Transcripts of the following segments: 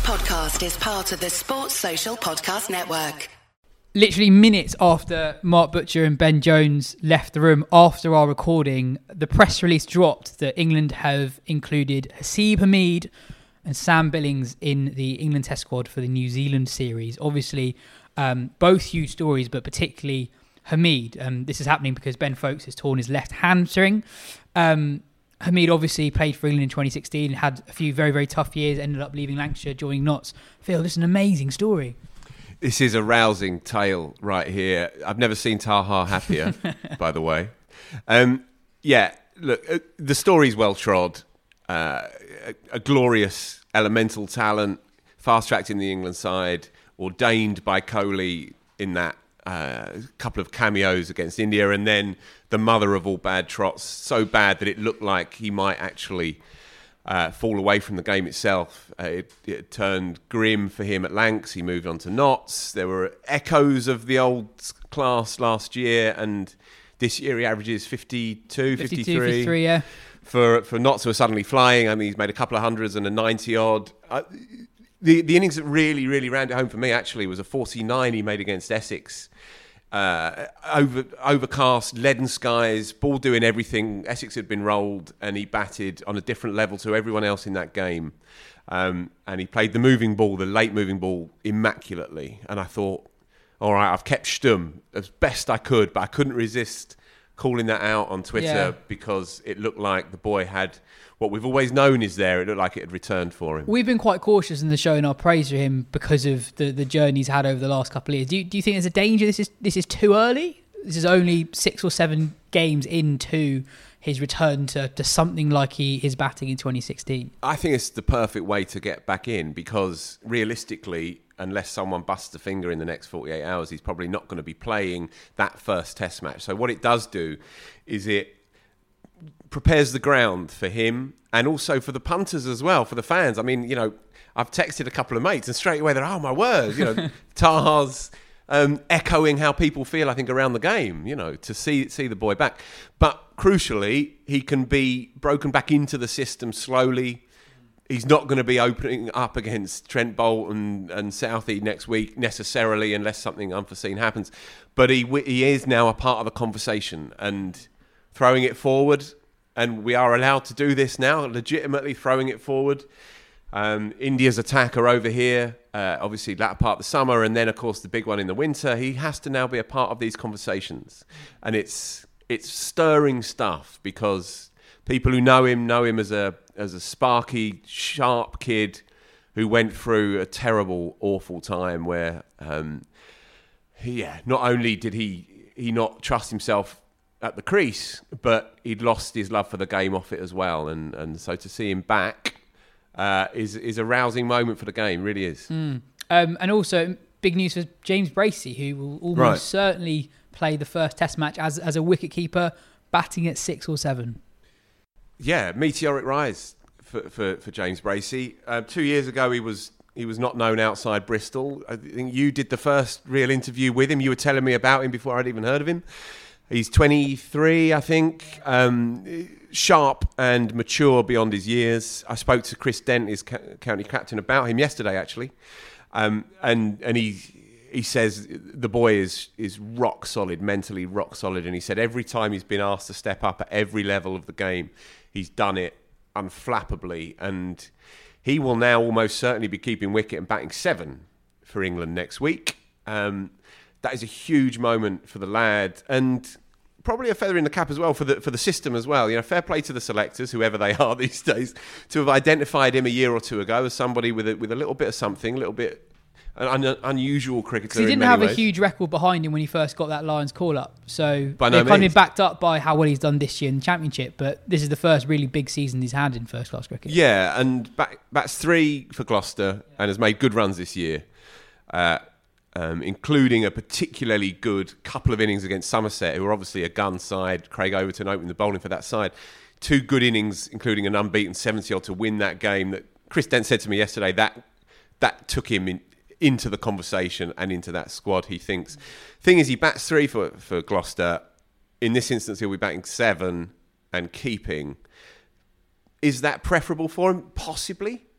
podcast is part of the Sports Social Podcast Network. Literally minutes after Mark Butcher and Ben Jones left the room after our recording, the press release dropped that England have included Haseeb Hameed and Sam Billings in the England Test squad for the New Zealand series. Obviously, both huge stories, but particularly Hameed. This is happening because Ben Foakes has torn his left hamstring. Hameed obviously played for England in 2016, had a few very, very tough years, ended up leaving Lancashire, joining Notts. Phil, this is an amazing story. This is a rousing tale right here. I've never seen Taha happier, by the way. Look, the story's well trod. A glorious elemental talent, fast-tracked in the England side, ordained by Kohli in that couple of cameos against India, and then the mother of all bad trots, so bad that it looked like he might actually fall away from the game itself. It turned grim for him at Lancs. He moved on to Notts. There were echoes of the old class last year, and this year he averages 52, 53. Yeah. For Notts, who are suddenly flying. I mean, he's made a couple of hundreds and a 90-odd. The innings that really, really rounded it home for me, actually, was a 49 he made against Essex. Overcast, leaden skies, ball doing everything. Essex had been rolled, and he batted on a different level to everyone else in that game. And he played the moving ball, the late moving ball, immaculately. And I thought, all right, I've kept stum as best I could, but I couldn't resist calling that out on Twitter because it looked like the boy had what we've always known is there. It looked like it had returned for him. We've been quite cautious in the show in our praise for him because of the journey he's had over the last couple of years. Do you think there's a danger this is too early? This is only 6 or 7 games into his return to something like his batting in 2016. I think it's the perfect way to get back in because realistically, unless someone busts a finger in the next 48 hours, he's probably not going to be playing that first test match. So what it does do is it prepares the ground for him and also for the punters as well, for the fans. I mean, I've texted a couple of mates and straight away they're, oh my word, Taha's echoing how people feel, I think, around the game, to see the boy back. But crucially, he can be broken back into the system slowly. He's not going to be opening up against Trent Bolt and Southey next week necessarily, unless something unforeseen happens. But he is now a part of the conversation and throwing it forward. And we are allowed to do this now, legitimately throwing it forward. India's attack are over here, obviously latter part of the summer, and then of course the big one in the winter. He has to now be a part of these conversations, and it's stirring stuff because people who know him as a sparky, sharp kid who went through a terrible, awful time where, not only did he not trust himself at the crease, but he'd lost his love for the game off it as well, and so to see him back is a rousing moment for the game, really is. And also big news for James Bracey, who will almost certainly play the first Test match as a wicketkeeper, batting at 6 or 7. Yeah, meteoric rise for James Bracey. 2 years ago, he was not known outside Bristol. I think you did the first real interview with him. You were telling me about him before I'd even heard of him. He's 23, I think, sharp and mature beyond his years. I spoke to Chris Dent, his county captain, about him yesterday, actually, and he says the boy is rock solid, mentally rock solid, and he said every time he's been asked to step up at every level of the game, he's done it unflappably, and he will now almost certainly be keeping wicket and batting 7 for England next week. That is a huge moment for the lad, and probably a feather in the cap as well for the system as well. Fair play to the selectors, whoever they are these days, to have identified him a year or two ago as somebody with a little bit of something, a little bit unusual cricketer. He didn't have a huge record behind him when he first got that Lions call-up, so they've kind of backed up by how well he's done this year in the Championship, but this is the first really big season he's had in first-class cricket. Yeah, and bats 3 for Gloucester and has made good runs this year. Including a particularly good couple of innings against Somerset, who are obviously a gun side. Craig Overton opening the bowling for that side. 2 good innings, including an unbeaten 70-odd to win that game. That Chris Dent said to me yesterday that took him into the conversation and into that squad, he thinks. Thing is, he bats 3 for Gloucester. In this instance, he'll be batting 7 and keeping. Is that preferable for him? Possibly.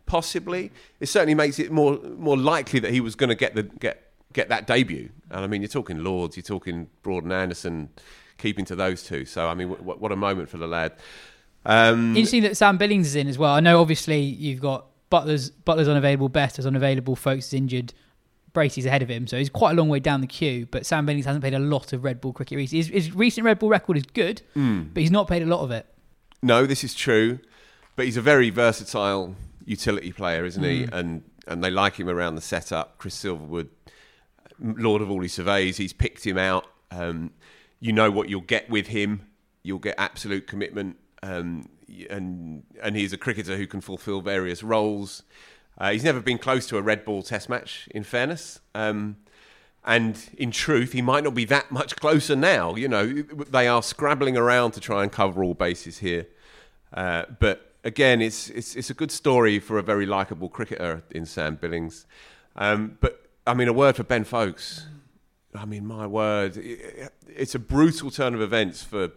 possibly. It certainly makes it more likely that he was going to get that debut. And I mean, you're talking Lords, you're talking Broad and Anderson, keeping to those two. So I mean, what a moment for the lad. Interesting that Sam Billings is in as well. I know obviously you've got Butler's unavailable, Best is unavailable, Folkes is injured, Bracey's ahead of him, so he's quite a long way down the queue. But Sam Billings hasn't played a lot of Red Bull cricket recently. His recent Red Bull record is good, but he's not played a lot of it. No, this is true, but he's a very versatile utility player, isn't he? And they like him around the setup. Chris Silverwood, Lord of all he surveys, he's picked him out. You know what you'll get with him. You'll get absolute commitment, and he's a cricketer who can fulfil various roles. He's never been close to a red ball test match, in fairness. And in truth, he might not be that much closer now. You know, they are scrabbling around to try and cover all bases here. But again, it's a good story for a very likeable cricketer in Sam Billings. But I mean, a word for Ben Folkes. I mean, my word, it's a brutal turn of events for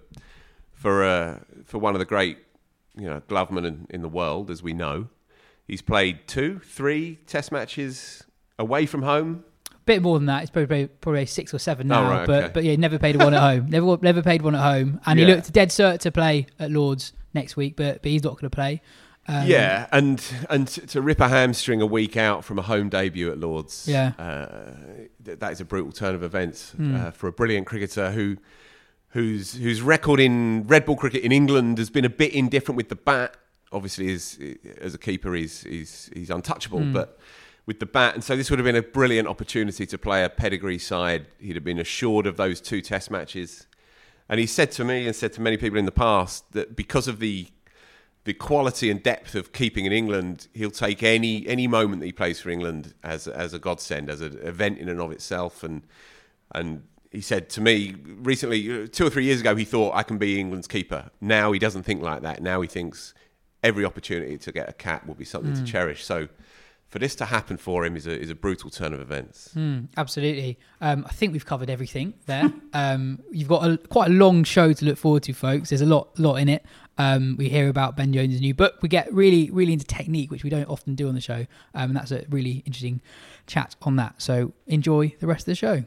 one of the great, glovemen in the world, as we know. He's played 2-3 test matches away from home. A bit more than that. It's probably 6 or 7 now. Oh, right, okay. But yeah, never played one at home. Never played one at home. And he looked dead cert to play at Lords next week, but he's not going to play. And to rip a hamstring a week out from a home debut at Lords, that is a brutal turn of events for a brilliant cricketer whose record in red ball cricket in England has been a bit indifferent with the bat. Obviously, as a keeper, he's untouchable, but with the bat, and so this would have been a brilliant opportunity to play a pedigree side. He'd have been assured of those 2 test matches, and he said to me and said to many people in the past that because of the quality and depth of keeping in England, he'll take any moment that he plays for England as a godsend, as an event in and of itself. And he said to me recently, 2 or 3 years ago, he thought, I can be England's keeper. Now he doesn't think like that. Now he thinks every opportunity to get a cap will be something to cherish. So for this to happen for him is a brutal turn of events. Absolutely. I think we've covered everything there. You've got quite a long show to look forward to, folks. There's a lot in it. We hear about Ben Jones' new book. We get really, really into technique, which we don't often do on the show. And that's a really interesting chat on that. So enjoy the rest of the show.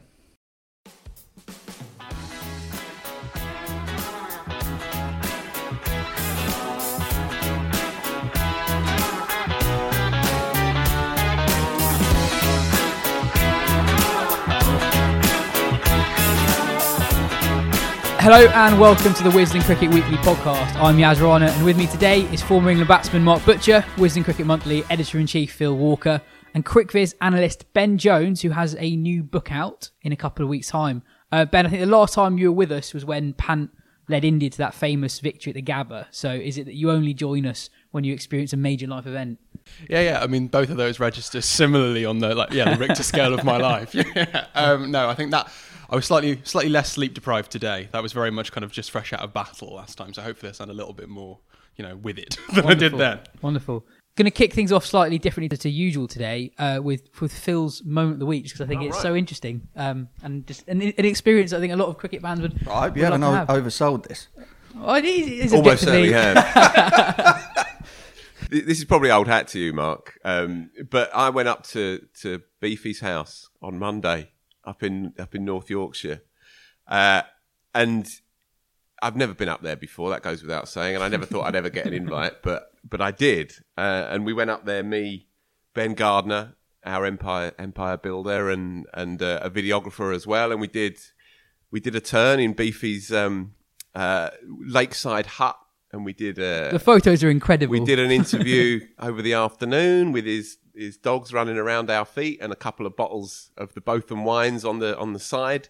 Hello and welcome to the Wisden Cricket Weekly podcast. I'm Yaz Rana, and with me today is former England batsman Mark Butcher, Wisden Cricket Monthly editor-in-chief Phil Walker, and CricViz analyst Ben Jones, who has a new book out in a couple of weeks' time. Ben, I think the last time you were with us was when Pant led India to that famous victory at the Gabba. So is it that you only join us when you experience a major life event? Yeah. I mean, both of those register similarly on the Richter scale of my life. No, I think that I was slightly less sleep deprived today. That was very much kind of just fresh out of battle last time. So hopefully I sound a little bit more, with it than I did then. Wonderful. Going to kick things off slightly differently to usual today with Phil's moment of the week, because I think it's so interesting and just an experience I think a lot of cricket fans would. I hope you haven't oversold this. Oh, it is almost certainly have. This is probably old hat to you, Mark, but I went up to Beefy's house on Monday up in North Yorkshire, and I've never been up there before. That goes without saying, and I never thought I'd ever get an invite, but I did, and we went up there. Me, Ben Gardner, our empire builder, and a videographer as well, and we did a turn in Beefy's lakeside hut. And we did the photos are incredible. We did an interview over the afternoon with his dogs running around our feet and a couple of bottles of the Botham wines on the side.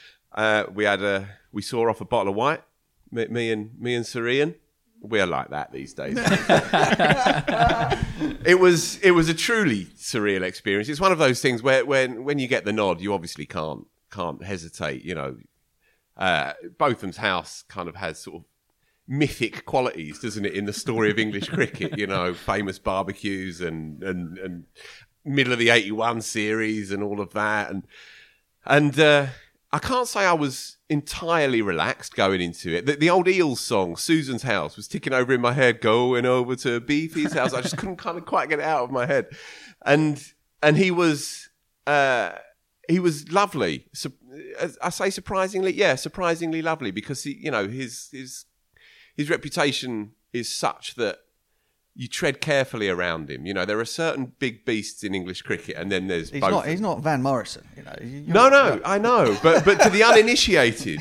We saw off a bottle of white. Me and Sirian. We're like that these days. It was a truly surreal experience. It's one of those things where when you get the nod, you obviously can't hesitate. Botham's house kind of has sort of mythic qualities, doesn't it, in the story of English cricket? Famous barbecues and middle of the 81 series and all of that, and I can't say I was entirely relaxed going into it. The old Eels song, Susan's House, was ticking over in my head, going over to Beefy's house. I just couldn't kind of quite get it out of my head. And he was lovely. I say surprisingly lovely, because his reputation is such that you tread carefully around him. There are certain big beasts in English cricket, and then there's both. He's not Van Morrison. No, I know, but to the uninitiated,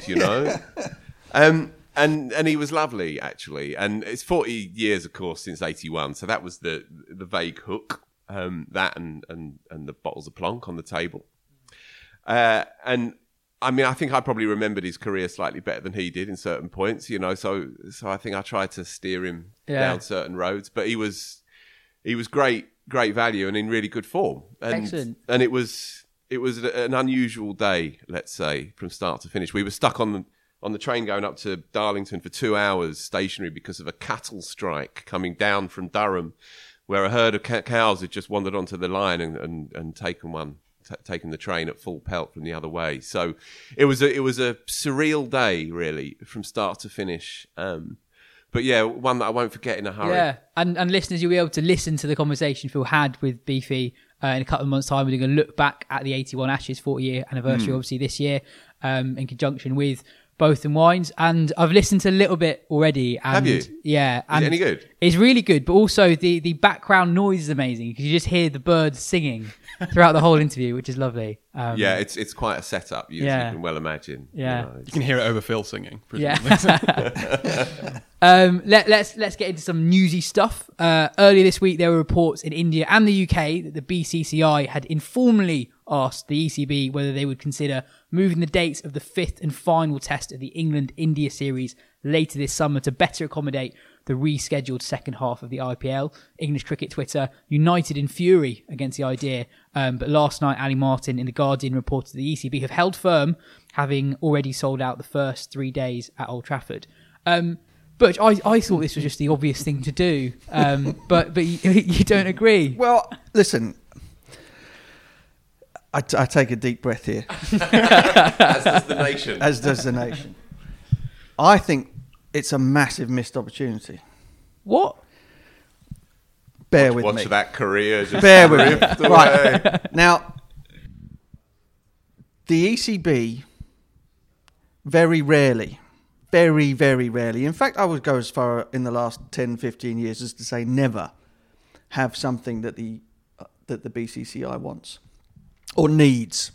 and he was lovely actually. And it's 40 years, of course, since '81, so that was the vague hook. That and the bottles of Plonk on the table, and. I mean, I think I probably remembered his career slightly better than he did in certain points, so I think I tried to steer him down certain roads. But he was great value and in really good form. Excellent. And it was an unusual day, let's say, from start to finish. We were stuck on the train going up to Darlington for 2 hours stationary because of a cattle strike coming down from Durham, where a herd of cows had just wandered onto the line and taken the train at full pelt from the other way. So it was a surreal day, really, from start to finish. But yeah, one that I won't forget in a hurry. Yeah, and listeners, you'll be able to listen to the conversation Phil had with Beefy in a couple of months' time. We're going to look back at the 81 Ashes 40-year anniversary, obviously, this year, in conjunction with Both and Wines. And I've listened to a little bit already. And have you? Yeah. Is it any good? It's really good, but also the background noise is amazing, because you just hear the birds singing throughout the whole interview, which is lovely. It's quite a setup, you can well imagine. Yeah. You can hear it over Phil singing, presumably. Yeah. Let's get into some newsy stuff. Earlier this week, there were reports in India and the UK that the BCCI had informally asked the ECB whether they would consider moving the dates of the fifth and final test of the England-India series later this summer to better accommodate the rescheduled second half of the IPL. English cricket Twitter united in fury against the idea, but last night Ali Martin in The Guardian reported the ECB have held firm, having already sold out the first 3 days at Old Trafford. Butch, I thought this was just the obvious thing to do, but you don't agree. Well, listen, I take a deep breath here. As does the nation. As does the nation. I think it's a massive missed opportunity. What? Bear with me. Watch that career just Bear with me. away. Right. Now, the ECB very rarely, very, very rarely, in fact, I would go as far in the last 10, 15 years as to say never have something that the BCCI wants or needs.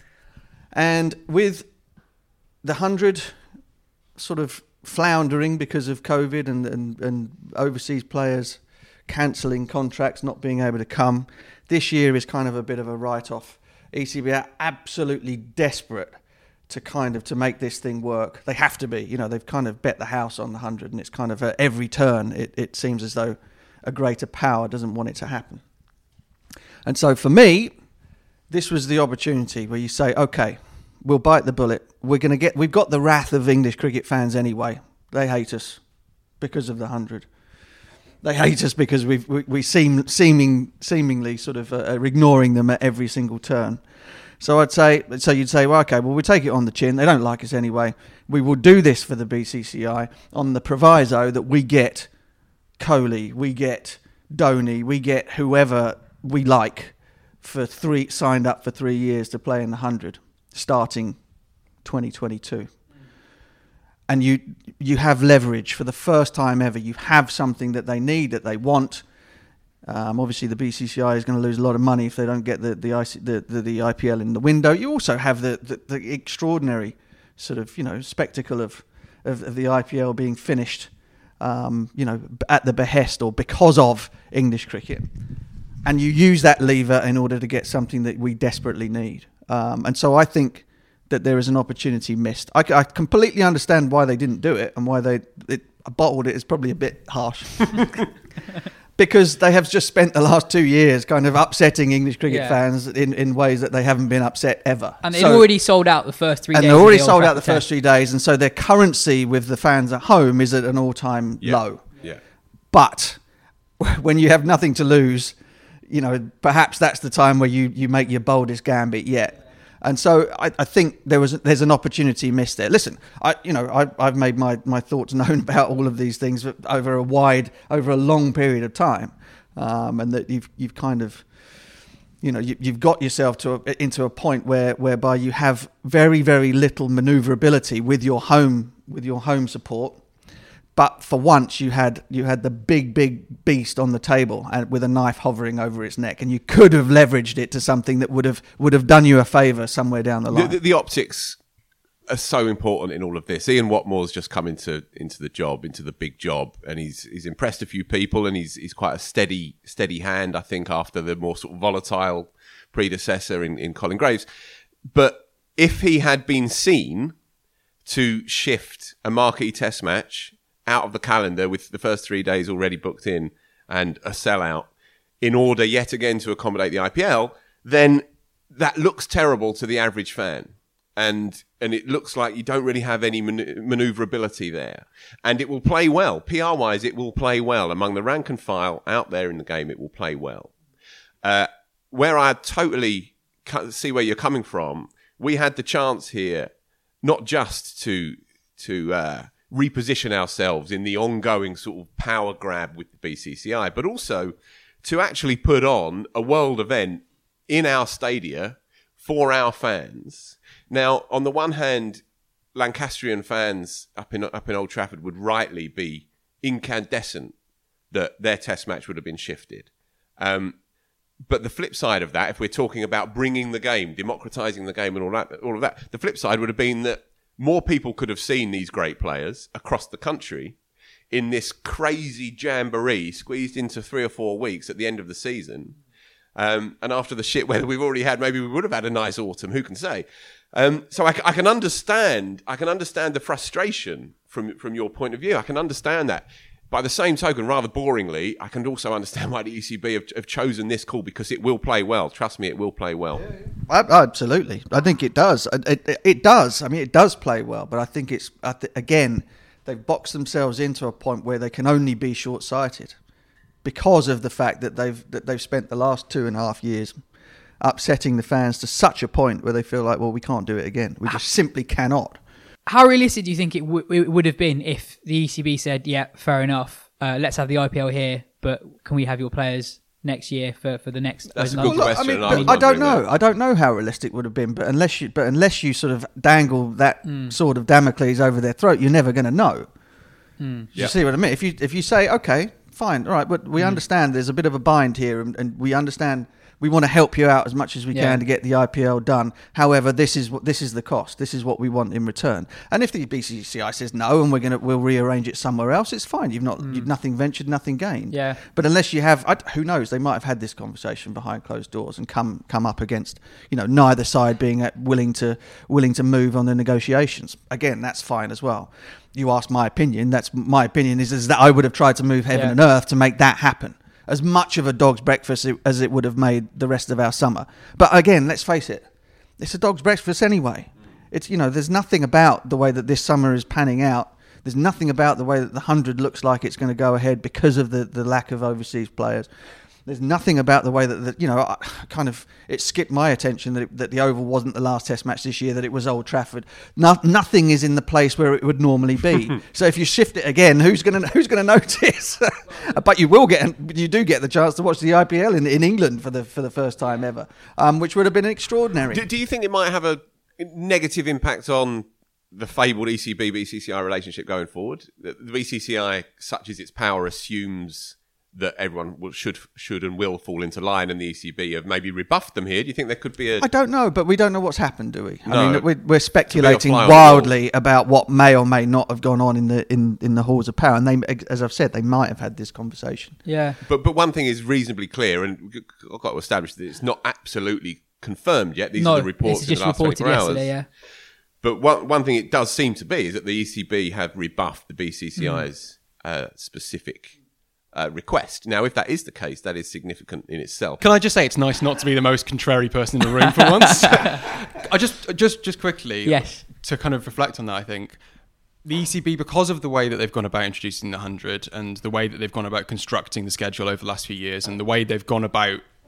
And with the 100 sort of floundering because of COVID and overseas players cancelling contracts, not being able to come, this year is kind of a bit of a write-off. ECB are absolutely desperate to make this thing work. They have to be. They've kind of bet the house on the 100, and it's kind of at every turn it seems as though a greater power doesn't want it to happen. And so for me, this was the opportunity where you say, okay, we'll bite the bullet. We've got the wrath of English cricket fans anyway. They hate us because of the 100. They hate us because we seemingly sort of are ignoring them at every single turn. So you'd say, well, okay, well, we take it on the chin. They don't like us anyway. We will do this for the BCCI on the proviso that we get Kohli, we get Dhoni, we get whoever we like signed up for 3 years to play in the 100, starting 2022. And you have leverage for the first time ever. You have something that they need, that they want. Obviously, the BCCI is going to lose a lot of money if they don't get the IPL in the window. You also have the extraordinary sort of spectacle of the IPL being finished, at the behest or because of English cricket, and you use that lever in order to get something that we desperately need. And so I think that there is an opportunity missed. I completely understand why they didn't do it, and why they bottled it is probably a bit harsh. Because they have just spent the last 2 years kind of upsetting English cricket fans in ways that they haven't been upset ever. And they've already sold out the first 3 days. And they've already sold out the first 3 days, and so their currency with the fans at home is at an all-time low. Yeah. But when you have nothing to lose, perhaps that's the time where you make your boldest gambit yet. And so I think there's an opportunity missed there. Listen, I've made my thoughts known about all of these things over a long period of time, and that you've kind of, you've got yourself into a point whereby you have very, very little manoeuvrability with your home support. But for once, you had the big beast on the table and with a knife hovering over its neck, and you could have leveraged it to something that would have done you a favour somewhere down the line. The optics are so important in all of this. Ian Watmore's just come into the big job, and he's impressed a few people, and he's quite a steady hand, I think, after the more sort of volatile predecessor in Colin Graves. But if he had been seen to shift a marquee Test match out of the calendar with the first 3 days already booked in and a sellout in order yet again to accommodate the IPL, then that looks terrible to the average fan. And it looks like you don't really have any manoeuvrability there. And it will play well. PR-wise, it will play well. Among the rank and file out there in the game, it will play well. Where I totally see where you're coming from, we had the chance here not just to reposition ourselves in the ongoing sort of power grab with the BCCI, but also to actually put on a world event in our stadia for our fans. Now, on the one hand, Lancastrian fans up in Old Trafford would rightly be incandescent that their Test match would have been shifted. But the flip side of that, if we're talking about bringing the game, democratising the game and all of that, the flip side would have been that more people could have seen these great players across the country in this crazy jamboree squeezed into 3 or 4 weeks at the end of the season. And after the shit weather we've already had, maybe we would have had a nice autumn. Who can say? So I can understand the frustration from your point of view. I can understand that. By the same token, rather boringly, I can also understand why the ECB have chosen this call, because it will play well. Trust me, it will play well. Absolutely. I think it does. It does. I mean, it does play well, but I think again, they've boxed themselves into a point where they can only be short-sighted because of the fact that they've spent the last 2.5 years upsetting the fans to such a point where they feel like, well, we can't do it again. We just simply cannot. How realistic do you think it would have been if the ECB said, yeah, fair enough, let's have the IPL here, but can we have your players next year for the next... That's a good question. I don't know. I don't know how realistic it would have been, but unless you sort of dangle that sword of Damocles over their throat, you're never going to know. You see what I mean? If you say, okay, fine, all right, but we understand there's a bit of a bind here, and we understand... We want to help you out as much as we can to get the IPL done. However, this is the cost. This is what we want in return. And if the BCCI says no, and we'll rearrange it somewhere else, it's fine. You've nothing ventured, nothing gained. Yeah. But unless you have, who knows? They might have had this conversation behind closed doors and come up against neither side being willing to move on the negotiations. Again, that's fine as well. You asked my opinion. That's my opinion is that I would have tried to move heaven and earth to make that happen. As much of a dog's breakfast as it would have made the rest of our summer. But again, let's face it, it's a dog's breakfast anyway. It's there's nothing about the way that this summer is panning out. There's nothing about the way that the 100 looks like it's going to go ahead because of the lack of overseas players. There's nothing about the way that it skipped my attention that the Oval wasn't the last Test match this year, that it was Old Trafford. Nothing is in the place where it would normally be. So if you shift it again, who's going to notice? But you do get the chance to watch the IPL in England for the first time ever, which would have been extraordinary. Do you think it might have a negative impact on the fabled ECB-BCCI relationship going forward? The BCCI, such as its power, assumes that everyone should and will fall into line, and the ECB have maybe rebuffed them here. Do you think there could be I don't know, but we don't know what's happened, do we? No. I mean, we're speculating wildly about what may or may not have gone on in the halls of power, and they, as I've said, they might have had this conversation. Yeah. But one thing is reasonably clear, and I've got to establish that it's not absolutely confirmed yet. These are the reports in the last 24 hours. Yeah. But one thing it does seem to be is that the ECB have rebuffed the BCCI's specific request. Now, if that is the case, that is significant in itself. Can I just say it's nice not to be the most contrary person in the room for once? I just quickly, to kind of reflect on that, I think the ECB, because of the way that they've gone about introducing the 100 and the way that they've gone about constructing the schedule over the last few years and the way they've gone about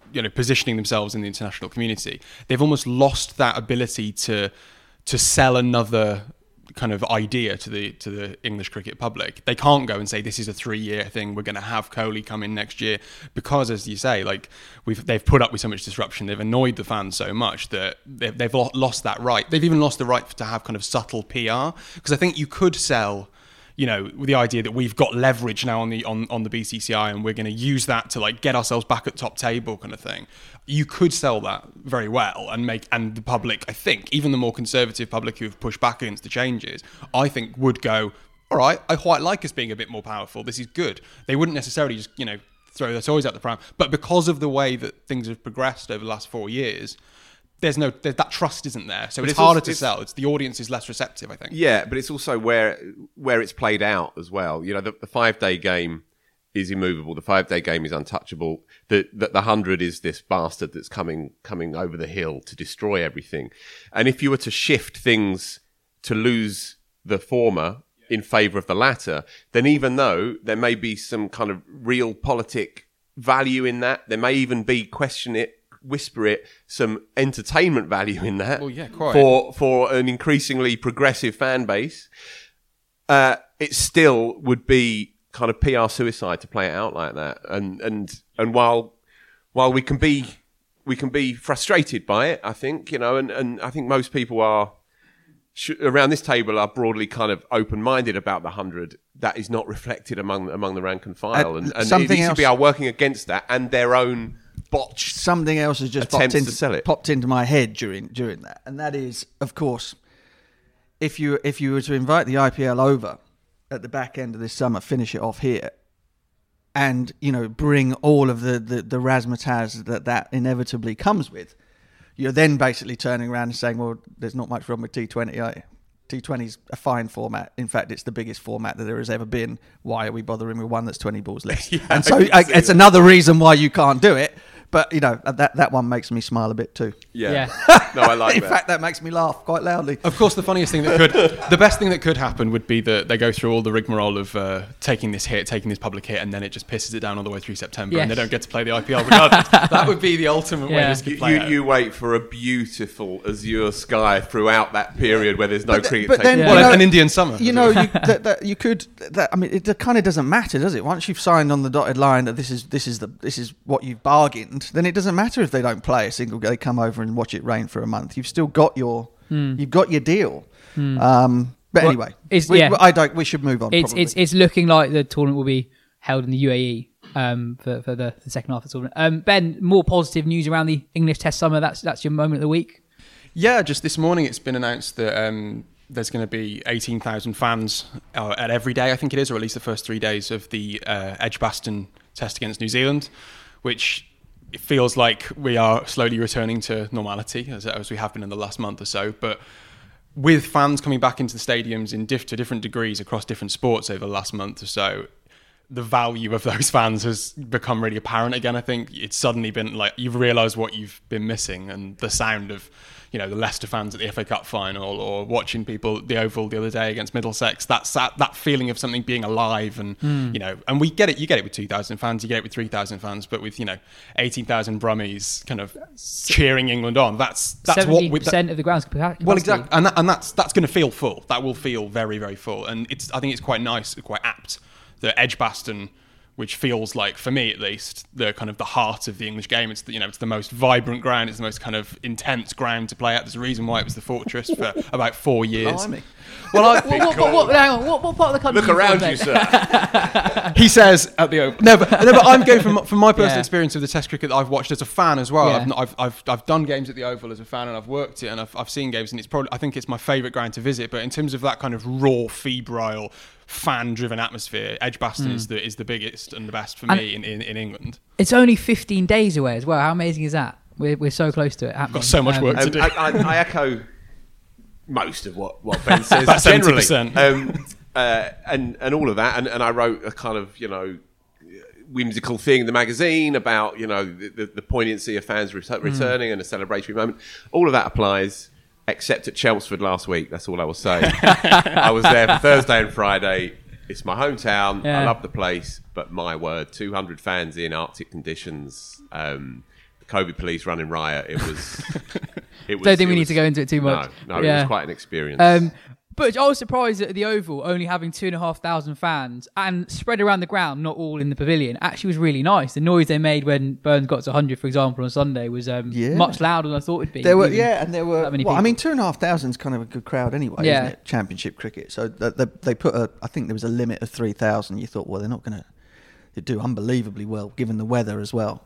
positioning themselves in the international community, they've almost lost that ability to sell another kind of idea to the English cricket public. They can't go and say this is a 3-year thing, we're going to have Kohli come in next year, because, as you say, like they've put up with so much disruption, they've annoyed the fans so much that they've lost that right. They've even lost the right to have kind of subtle PR, because I think you could sell, with the idea that we've got leverage now on the BCCI and we're going to use that to like get ourselves back at top table kind of thing. You could sell that very well and the public, I think, even the more conservative public who have pushed back against the changes, I think would go, all right, I quite like us being a bit more powerful. This is good. They wouldn't necessarily just, throw their toys out the pram. But because of the way that things have progressed over the last 4 years, that trust isn't there, so it's harder to sell. The audience is less receptive, I think. Yeah, but it's also where it's played out as well. The 5-day game is immovable. The 5-day game is untouchable. The 100 is this bastard that's coming over the hill to destroy everything. And if you were to shift things to lose the former in favour of the latter, then even though there may be some kind of real politic value in that, there may even be whisper it, some entertainment value in that. Well, yeah, quite. For an increasingly progressive fan base, it still would be kind of PR suicide to play it out like that. And while we can be frustrated by it, I think, and I think most people around this table are broadly kind of open-minded about the 100. That is not reflected among the rank and file, and it needs to be our working against that and their own botched. Something else has just popped into my head during that, and that is, of course, if you were to invite the IPL over at the back end of this summer, finish it off here, and bring all of the razzmatazz that inevitably comes with, you're then basically turning around and saying, well, there's not much wrong with T20. T20's a fine format. In fact, it's the biggest format that there has ever been. Why are we bothering with one that's 20 balls less? Yeah, and so it's another reason why you can't do it. But, that one makes me smile a bit too. Yeah. No, I like that. In fact, that makes me laugh quite loudly. Of course, the best thing that could happen would be that they go through all the rigmarole of taking this public hit, and then it just pisses it down all the way through September, and they don't get to play the IPL regardless. That would be the ultimate way this could play out. You wait for a beautiful azure sky throughout that period where there's no cricket but taking then, place. An Indian summer. It kind of doesn't matter, does it? Once you've signed on the dotted line that this is what you've bargained, then it doesn't matter if they don't play a single game. They come over and watch it rain for a month. You've still got your deal. But anyway, we should move on. It's looking like the tournament will be held in the UAE for the second half of the tournament. Ben, more positive news around the English Test summer. That's your moment of the week. Yeah, just this morning it's been announced that there's going to be 18,000 fans at every day, I think it is, or at least the first 3 days of the Edgbaston Test against New Zealand, which it feels like we are slowly returning to normality, as we have been in the last month or so. But with fans coming back into the stadiums to different degrees across different sports over the last month or so, the value of those fans has become really apparent again. I think it's suddenly been like you've realised what you've been missing, and the sound of the Leicester fans at the FA Cup final, or watching people at the Oval the other day against Middlesex. That feeling of something being alive, and and we get it. You get it with 2,000 fans, you get it with 3,000 fans, but with 18,000 Brummies kind of cheering England on. That's 70% of the ground's capacity. Well, exactly, and that's going to feel full. That will feel very, very full, and I think it's quite nice, quite apt that Edgbaston, which feels like, for me at least, the kind of the heart of the English game. It's it's the most vibrant ground. It's the most kind of intense ground to play at. There's a reason why it was the fortress for about 4 years. Blimey. Well, hang on. What part of the country? Look around you, sir. He says at the Oval. No, but I'm going from my personal experience of the Test cricket that I've watched as a fan as well. Yeah. I've done games at the Oval as a fan, and I've worked it, and I've seen games, and I think it's my favourite ground to visit. But in terms of that kind of raw, febrile, fan-driven atmosphere, Edgbaston is the biggest and the best for me in England. It's only 15 days away as well. How amazing is that? We're so close to it happening. Got so much work to do. I echo most of what Ben says. About generally, 70%. And all of that. And I wrote a kind of whimsical thing in the magazine about the poignancy of fans returning and a celebratory moment. All of that applies. Except at Chelmsford last week. That's all I will say. I was there for Thursday and Friday. It's my hometown. I love the place. But my word, 200 fans in Arctic conditions. The Kobe police running riot. It was. Don't think we need to go into it too much. No, it was quite an experience. But I was surprised at the Oval only having 2,500 fans and spread around the ground, not all in the pavilion. Actually was really nice. The noise they made when Burns got to 100, for example, on Sunday was much louder than I thought it'd be. There were 2,500 is kind of a good crowd anyway, Yeah. isn't it? Championship cricket. So they put I think there was a limit of 3,000. You thought, well, they're not going to do unbelievably well given the weather as well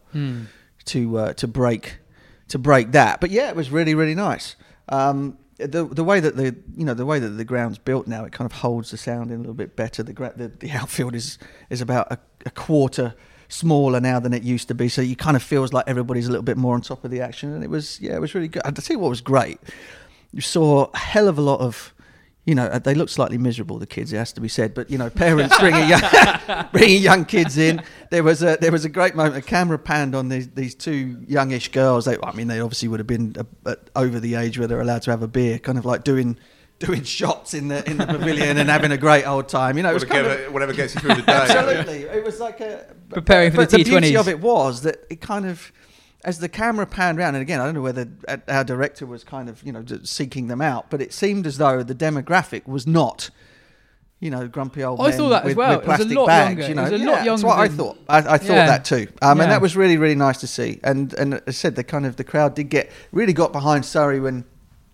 to break that. But yeah, it was really, really nice. The way that the ground's built now, it kind of holds the sound in a little bit better. The outfield is about a quarter smaller now than it used to be, so you kind of feels like everybody's a little bit more on top of the action, and it was really good. I'll tell you what was great. You saw a hell of a lot of, they look slightly miserable, the kids, it has to be said, but parents bringing young kids in. There was a great moment. A camera panned on these two youngish girls. They obviously would have been over the age where they're allowed to have a beer, kind of like doing shots in the pavilion and having a great old time. It was whatever gets you through the day. Absolutely, it was like preparing for the T20s. The beauty of it was that it kind of, as the camera panned around, and again, I don't know whether our director was kind of, seeking them out, but it seemed as though the demographic was not, grumpy old men. I thought that as well. With plastic it was a lot bags. younger. It was a lot younger. That's what I thought. I thought that too, and that was really, really nice to see. And as I said, the crowd did really got behind Surrey when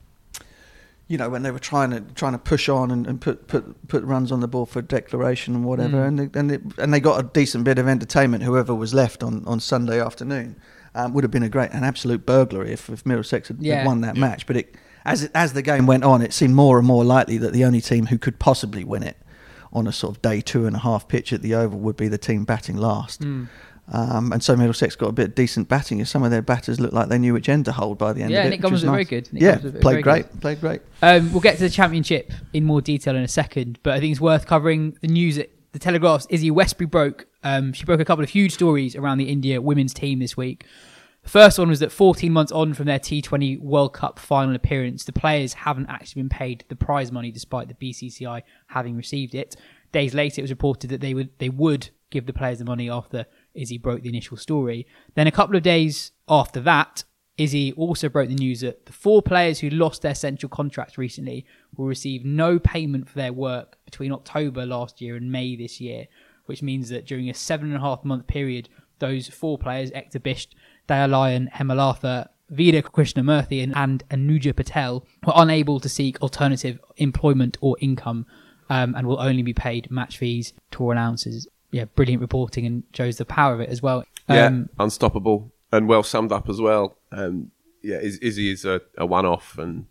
they were trying to push on and put runs on the board for declaration and whatever, and they got a decent bit of entertainment. Whoever was left on Sunday afternoon. Would have been an absolute burglary if Middlesex had won that match. But as the game went on, it seemed more and more likely that the only team who could possibly win it on a sort of day 2.5 pitch at the Oval would be the team batting last. And so Middlesex got a bit of decent batting, as some of their batters looked like they knew which end to hold by the end of it. Yeah, Nick Gomes was very good. Played great. We'll get to the Championship in more detail in a second, but I think it's worth covering the news that the Telegraph's Izzy Westbury broke. She broke a couple of huge stories around the India women's team this week. The first one was that 14 months on from their T20 World Cup final appearance, the players haven't actually been paid the prize money despite the BCCI having received it. Days later, it was reported that they would give the players the money after Izzy broke the initial story. Then a couple of days after that, Izzy also broke the news that the 4 players who lost their central contracts recently will receive no payment for their work between October last year and May this year, which means that during a 7.5 month period, those 4 players, Ekta Bisht, Daya Lyon, Hemalatha, Vida Krishnamurthy and Anuja Patel, were unable to seek alternative employment or income and will only be paid match fees, tour allowances. Yeah, brilliant reporting and shows the power of it as well. Unstoppable and well summed up as well. Izzy is a one-off, and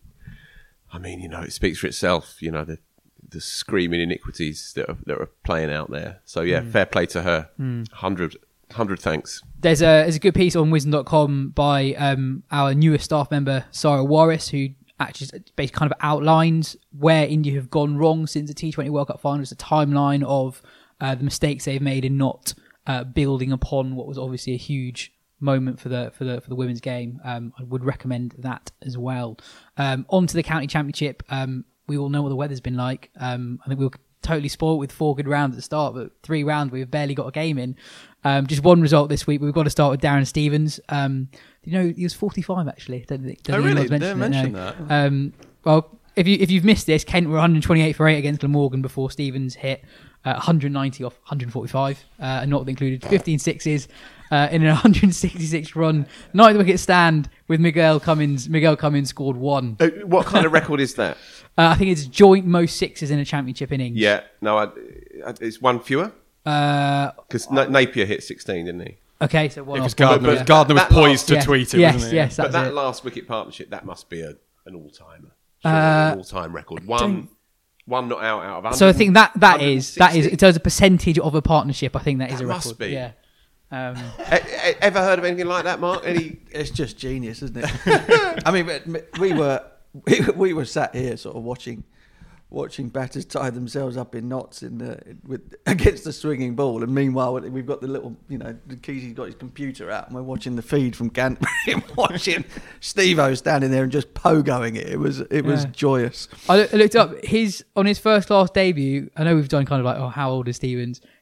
it speaks for itself. The screaming iniquities that are playing out there. So fair play to her. 100 thanks. There's a good piece on Wisden.com by our newest staff member Sarah Warris, who actually basically kind of outlines where India have gone wrong since the T20 World Cup final. It's a timeline of the mistakes they've made in not building upon what was obviously a huge moment for the women's game. I would recommend that as well. On to the county championship. We all know what the weather's been like. I think we were totally spoiled with 4 good rounds at the start, but 3 rounds we've barely got a game in. Just one result this week. We've got to start with Darren Stevens. He was 45 actually. Really? Didn't mention that. Well, if you've missed this, Kent were 128 for 8 against Glamorgan before Stevens hit 190 off 145, and not included 15 sixes in a 166 run 9th wicket stand with Miguel Cummins. Miguel Cummins scored 1. What kind of record is that? I think it's joint most sixes in a championship innings. Yeah, no, it's one fewer. Because Napier hit 16, didn't he? Okay, so one. Gardner was poised to tweet it, wasn't he? Yes, but that last wicket partnership, that must be an all-timer. An all-time record. One not out of 100. So I think that is in terms of percentage of a partnership. I think that is a record. Must be. Yeah. Ever heard of anything like that, Mark? It's just genius, isn't it? I mean, we were sat here sort of watching batters tie themselves up in knots against the swinging ball, and meanwhile we've got the little, Kesey's got his computer out, and we're watching the feed from Canterbury, watching Steve-O standing there and just pogoing it. It was joyous. I looked up on his first class debut. I know we've done kind of like, how old is Stevens?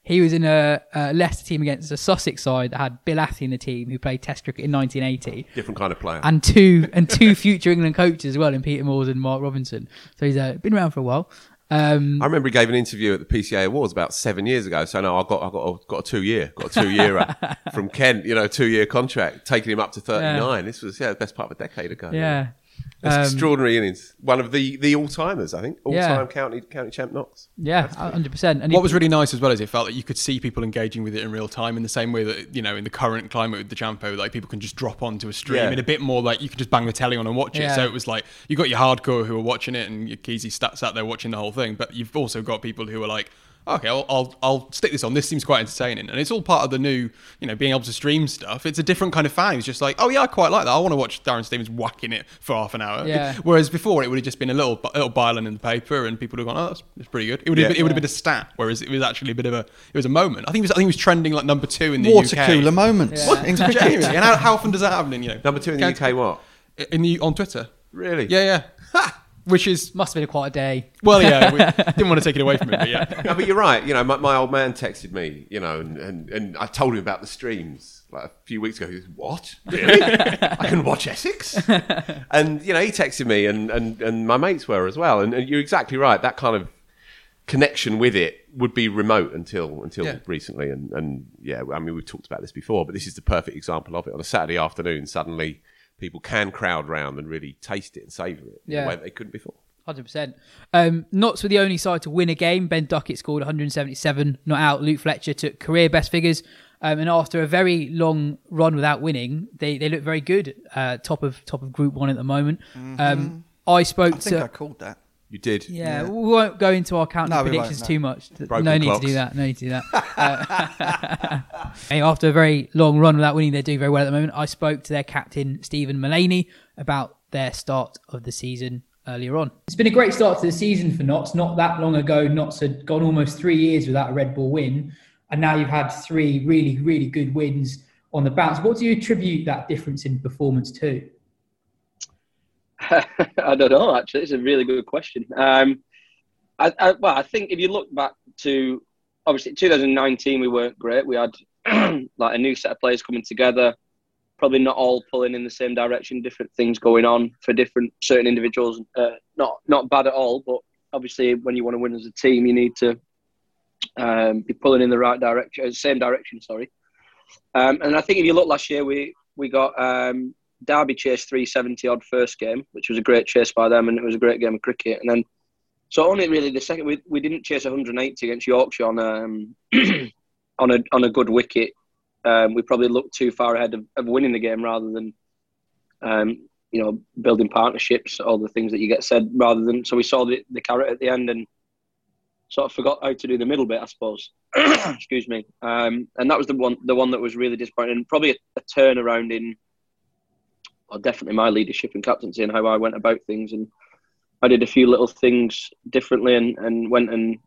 He was in a Leicester team against a Sussex side that had Bill Athy in the team, who played Test cricket in 1980, Different kind of player. and two future England coaches as well, in Peter Moores and Mark Robinson. So he's been around for a while. I remember he gave an interview at the PCA Awards about 7 years ago. So no, I got a 2 year from Kent. 2-year contract, taking him up to 39. Yeah. This was the best part of a decade ago. Yeah. That's extraordinary innings. One of the all-timers, I think. All-time county champ knocks. Yeah, 100%. And What was really nice as well is it felt like you could see people engaging with it in real time in the same way that, in the current climate with the Champo, like people can just drop onto a stream in a bit more like you can just bang the telly on and watch it. So it was like you got your hardcore who are watching it and your Keezy sat there watching the whole thing, but you've also got people who are like, okay, I'll stick this on. This seems quite entertaining. And it's all part of the new, being able to stream stuff. It's a different kind of fan. It's just like, oh yeah, I quite like that. I want to watch Darren Stevens whacking it for half an hour. Yeah. Whereas before it would have just been a little byline in the paper and people would have gone, oh, that's pretty good. It would have been a stat, whereas it was actually it was a moment. I think it was trending like number 2 in the Water UK. cooler moments. Yeah. In cricket. Genuinely. And how often does that happen in, Number 2 in the UK, what? on Twitter? Really? Yeah. Which is... Must have been quite a day. Well, yeah, we didn't want to take it away from him, but yeah. No, but you're right. My old man texted me, and I told him about the streams like a few weeks ago. He goes, "What? Really? I can watch Essex?" And he texted me, and my mates were as well. And you're exactly right. That kind of connection with it would be remote until recently. And I mean, we've talked about this before, but this is the perfect example of it. On a Saturday afternoon, suddenly people can crowd round and really taste it and savour it in a way that they couldn't before. 100%. Notts were the only side to win a game. Ben Duckett scored 177, not out. Luke Fletcher took career best figures. And after a very long run without winning, they look very good. Top of Group 1 at the moment. Mm-hmm. I think I called that. You did. Yeah, we won't go into our counting predictions too much. Broken No need clocks. to do that. After a very long run without winning, they're doing very well at the moment. I spoke to their captain, Stephen Mullaney, about their start of the season earlier on. It's been a great start to the season for Notts. Not that long ago, Notts had gone almost 3 years without a red ball win. And now you've had 3 really, really good wins on the bounce. What do you attribute that difference in performance to? I don't know, actually. It's a really good question. I think if you look back to, obviously, 2019, we weren't great. We had like a new set of players coming together, probably not all pulling in the same direction, different things going on for certain individuals. Not bad at all, but obviously when you want to win as a team, you need to be pulling in the right direction, same direction, sorry. And I think if you look last year, we got... Derby chased 370 odd first game, which was a great chase by them, and it was a great game of cricket. And then, so only really the second we didn't chase 180 against Yorkshire on on a good wicket. We probably looked too far ahead of winning the game rather than building partnerships, all the things that you get said, rather than, so we saw the carrot at the end and sort of forgot how to do the middle bit, I suppose. Excuse me. And that was the one that was really disappointing, and probably a turnaround in. Well, definitely my leadership and captaincy and how I went about things. And I did a few little things differently and went and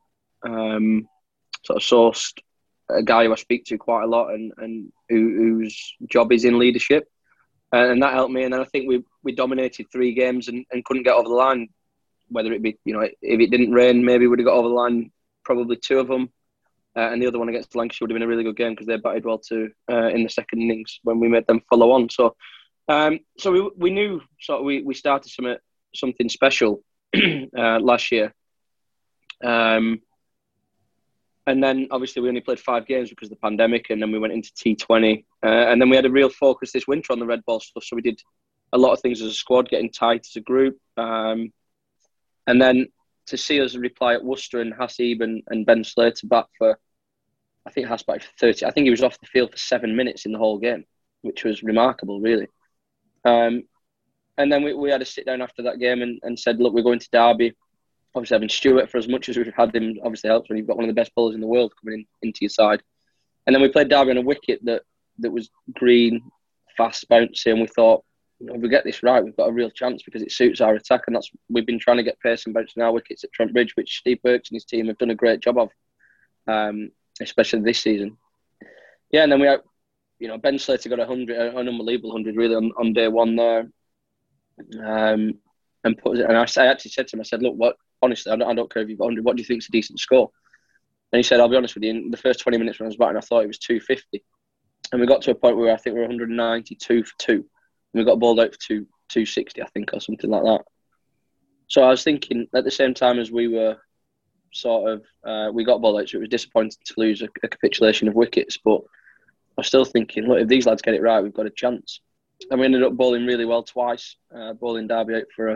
sort of sourced a guy who I speak to quite a lot and whose job is in leadership. And that helped me. And then I think we dominated 3 games and couldn't get over the line. Whether it be, if it didn't rain, maybe we'd have got over the line, probably 2 of them. And the other one against Lancashire would have been a really good game because they batted well too in the second innings when we made them follow on. So we knew sort of we started something special last year, and then obviously we only played 5 games because of the pandemic, and then we went into T20, and then we had a real focus this winter on the red ball stuff. So we did a lot of things as a squad, getting tight as a group, and then to see us reply at Worcester and Hasib and Ben Slater back for, I think Has back for 30. I think he was off the field for 7 minutes in the whole game, which was remarkable, really. And then we had a sit down after that game and said, look, we're going to Derby. Obviously, having Stewart, for as much as we've had him, obviously helps when you've got one of the best bowlers in the world coming into your side. And then we played Derby on a wicket that was green, fast, bouncy, and we thought, if we get this right, we've got a real chance because it suits our attack. And we've been trying to get pace and bounce in our wickets at Trent Bridge, which Steve Burks and his team have done a great job of, especially this season. Yeah, and then we had, Ben Slater got 100, an unbelievable 100 really on day one there. And I actually said to him, I said, look, honestly, I don't care if you've got 100, what do you think is a decent score? And he said, I'll be honest with you, in the first 20 minutes when I was batting, I thought it was 250. And we got to a point where I think we were 192 for 2. And we got bowled out for 260, I think, or something like that. So I was thinking, at the same time as we were we got bowled out, so it was disappointing to lose a capitulation of wickets. But I was still thinking, look, if these lads get it right, we've got a chance. And we ended up bowling really well twice, bowling Derby out for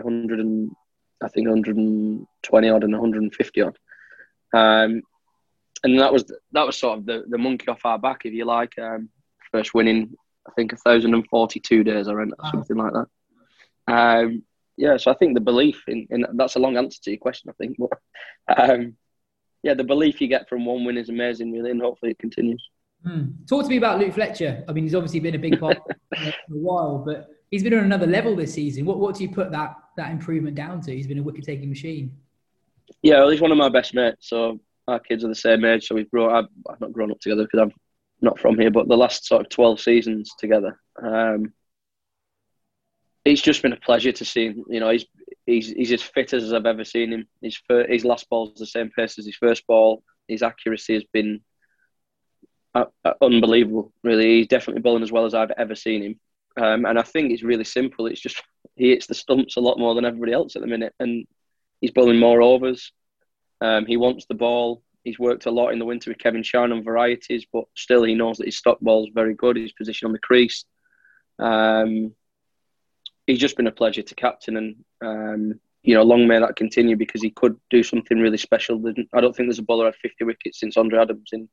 120 odd and 150 odd. And that was sort of the monkey off our back, if you like. First winning, I think, 1,042 days, I reckon, something like that. So I think the belief in that's a long answer to your question, I think. But the belief you get from one win is amazing, really, and hopefully it continues. Talk to me about Luke Fletcher. I mean, he's obviously been a big part for a while, but he's been on another level this season. What do you put that improvement down to? He's been a wicket-taking machine. Yeah, well, he's one of my best mates. So our kids are the same age. So I've not grown up together because I'm not from here, but the last sort of 12 seasons together. It's just been a pleasure to see him. You know, he's as fit as I've ever seen him. His last ball's the same pace as his first ball. His accuracy has been unbelievable, really. He's definitely bowling as well as I've ever seen him. And I think it's really simple. It's just he hits the stumps a lot more than everybody else at the minute, and he's bowling more overs. He wants the ball. He's worked a lot in the winter with Kevin Shine on varieties, but still he knows that his stock ball is very good. His position on the crease. He's just been a pleasure to captain, and long may that continue, because he could do something really special. I don't think there's a bowler had 50 wickets since Andre Adams in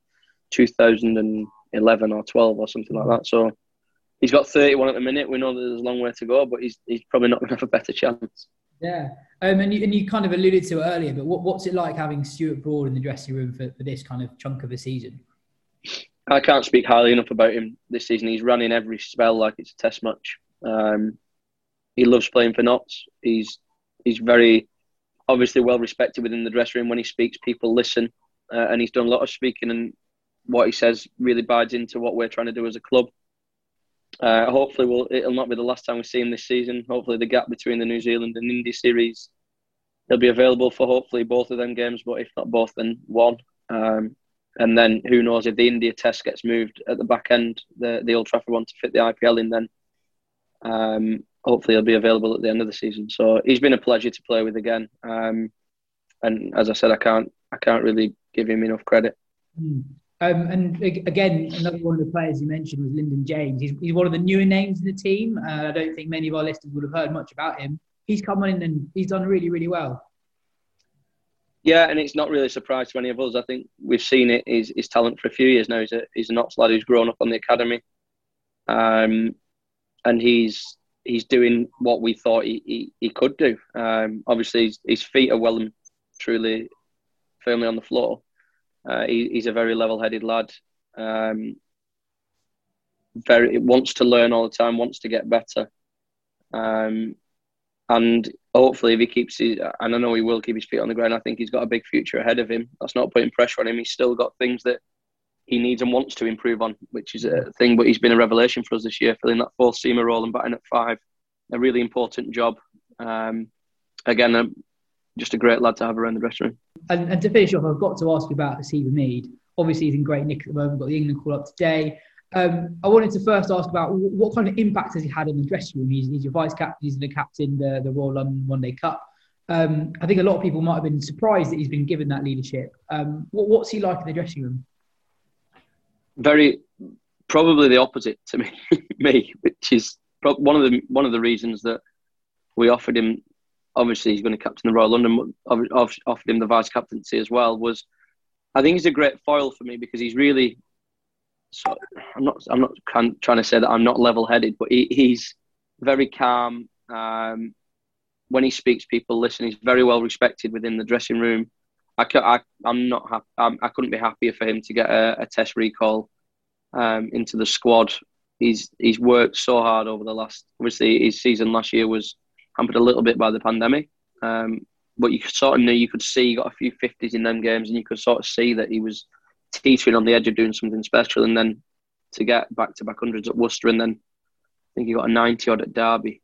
2011 or 12 or something like that. So he's got 31 at the minute. We know that there's a long way to go, but he's probably not going to have a better chance. Yeah. And you kind of alluded to it earlier, but what's it like having Stuart Broad in the dressing room for this kind of chunk of the season? I can't speak highly enough about him this season. He's run in every spell like it's a test match. He loves playing for Notts. He's very obviously well respected within the dressing room. When he speaks, people listen, and he's done a lot of speaking, and what he says really bides into what we're trying to do as a club. Hopefully it'll not be the last time we see him this season. Hopefully the gap between the New Zealand and India series, he'll be available for hopefully both of them games, but if not both, then one. And then who knows, if the India test gets moved at the back end, the Old Trafford one to fit the IPL in, then hopefully he'll be available at the end of the season. So he's been a pleasure to play with again. And as I said, I can't really give him enough credit. And again, another one of the players you mentioned was Lyndon James. He's one of the newer names in the team. I don't think many of our listeners would have heard much about him. He's come in and he's done really, really well. Yeah, and it's not really a surprise to any of us. I think we've seen his talent for a few years now. He's a Notts lad who's grown up on the academy. And he's doing what we thought he could do. Obviously, his feet are well and truly firmly on the floor. He's a very level-headed lad. Wants to learn all the time, wants to get better. And hopefully if he keeps and I know he will keep his feet on the ground, I think he's got a big future ahead of him. That's not putting pressure on him. He's still got things that he needs and wants to improve on, which is a thing, but he's been a revelation for us this year, filling that fourth seamer role and batting at 5. A really important job. Again, just a great lad to have around the dressing room. And to finish off, I've got to ask you about Haseeb Hameed. Obviously, he's in great nick at the moment. Got the England call up today. I wanted to first ask about what kind of impact has he had on the dressing room? He's your vice captain. He's the captain, the Royal London One Day Cup. I think a lot of people might have been surprised that he's been given that leadership. What's he like in the dressing room? Probably the opposite to me, which is one of the reasons that we offered him. Obviously, he's going to captain the Royal London. Offered him the vice captaincy as well. I think he's a great foil for me because he's really. So I'm not trying to say that I'm not level-headed, but he's very calm. When he speaks, people listen. He's very well respected within the dressing room. I'm not happy. I couldn't be happier for him to get a test recall into the squad. He's worked so hard over the last. Obviously, his season last year was hampered a little bit by the pandemic, but you sort of knew, you could see he got a few 50s in them games, and you could sort of see that he was teetering on the edge of doing something special. And then to get back-to-back hundreds at Worcester, and then I think he got a 90 odd at Derby.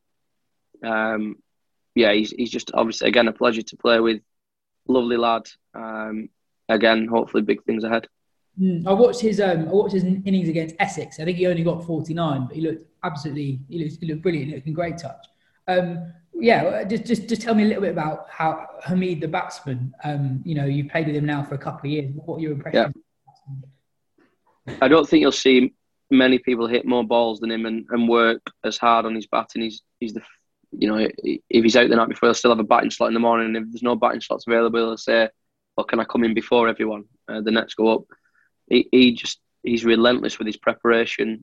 He's just obviously again a pleasure to play with. Lovely lad. again, hopefully big things ahead. I watched his innings against Essex. I think he only got 49, but he looked brilliant. He looked in great touch. Just tell me a little bit about how Hameed, the batsman. You've played with him now for a couple of years. What are your impressions? Yeah. I don't think you'll see many people hit more balls than him and work as hard on his batting. He's the, if he's out the night before, he'll still have a batting slot in the morning. And if there's no batting slots available, he'll say, "Well, can I come in before everyone? The nets go up." He's relentless with his preparation.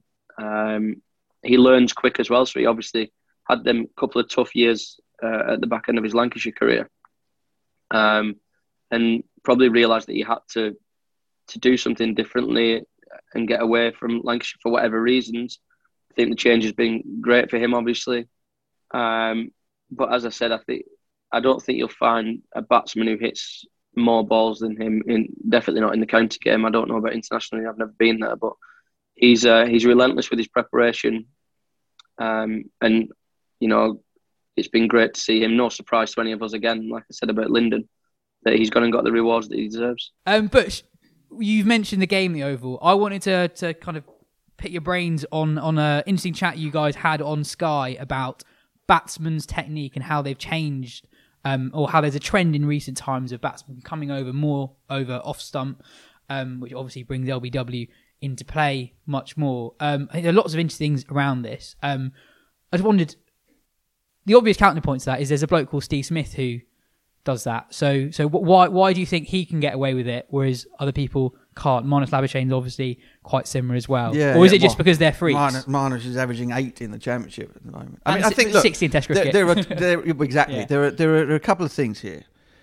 He learns quick as well, so he obviously had them couple of tough years at the back end of his Lancashire career, and probably realised that he had to do something differently and get away from Lancashire for whatever reasons. I think the change has been great for him, obviously, but as I said, I don't think you'll find a batsman who hits more balls than him, definitely not in the county game. I don't know about internationally, I've never been there, but he's relentless with his preparation, and it's been great to see him. No surprise to any of us, again, like I said about Lyndon, that he's gone and got the rewards that he deserves. But you've mentioned the game, the Oval. I wanted to kind of pick your brains on an interesting chat you guys had on Sky about batsmen's technique and how they've changed, or how there's a trend in recent times of batsmen coming more over off stump, which obviously brings LBW into play much more. I think there are lots of interesting things around this. I just wondered, the obvious counterpoint to that is there's a bloke called Steve Smith who does that. So why do you think he can get away with it, whereas other people can't? Marnus Labuschagne's obviously quite similar as well. Yeah, or is it just because they're freaks? Marnus is averaging 8 in the championship at the moment. I think 60 in Test cricket. Exactly. Yeah. There are a couple of things here.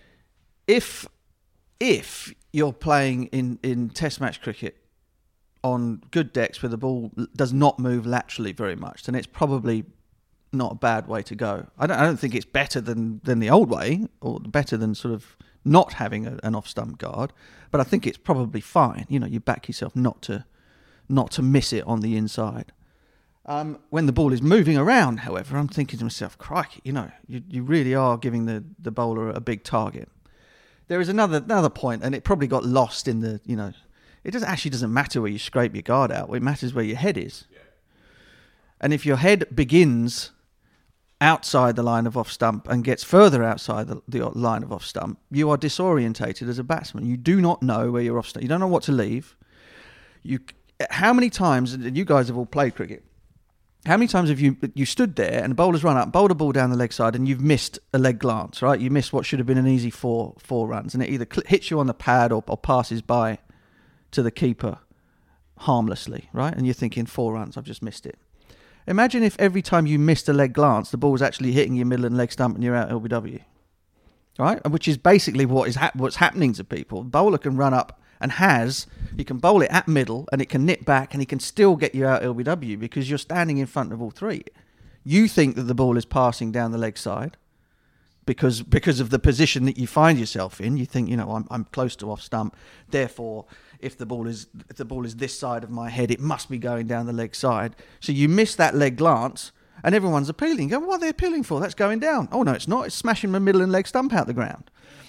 If you're playing in Test match cricket on good decks where the ball does not move laterally very much, then it's probably not a bad way to go. I don't think it's better than the old way, or better than sort of not having an off-stump guard, but I think it's probably fine. You back yourself not to miss it on the inside. When the ball is moving around, however, I'm thinking to myself, crikey, you really are giving the bowler a big target. There is another point, and it probably got lost in the, it doesn't matter where you scrape your guard out. It matters where your head is. Yeah. And if your head begins outside the line of off stump and gets further outside the line of off stump, you are disorientated as a batsman. You do not know where you're off stump. You don't know what to leave. How many times, and you guys have all played cricket, how many times have you stood there and the bowler's run up, bowled a ball down the leg side, and you've missed a leg glance, right? You missed what should have been an easy four runs, and it either hits you on the pad or passes by to the keeper harmlessly, right? And you're thinking, 4 runs, I've just missed it. Imagine if every time you missed a leg glance, the ball was actually hitting your middle and leg stump and you're out LBW, right? Which is basically what's happening to people. The bowler can run up and he can bowl it at middle and it can nip back and he can still get you out LBW because you're standing in front of all three. You think that the ball is passing down the leg side because of the position that you find yourself in. You think, I'm close to off stump, therefore if the ball is this side of my head, it must be going down the leg side. So you miss that leg glance, and everyone's appealing. Go, what are they appealing for? That's going down. Oh no, it's not. It's smashing my middle and leg stump out the ground.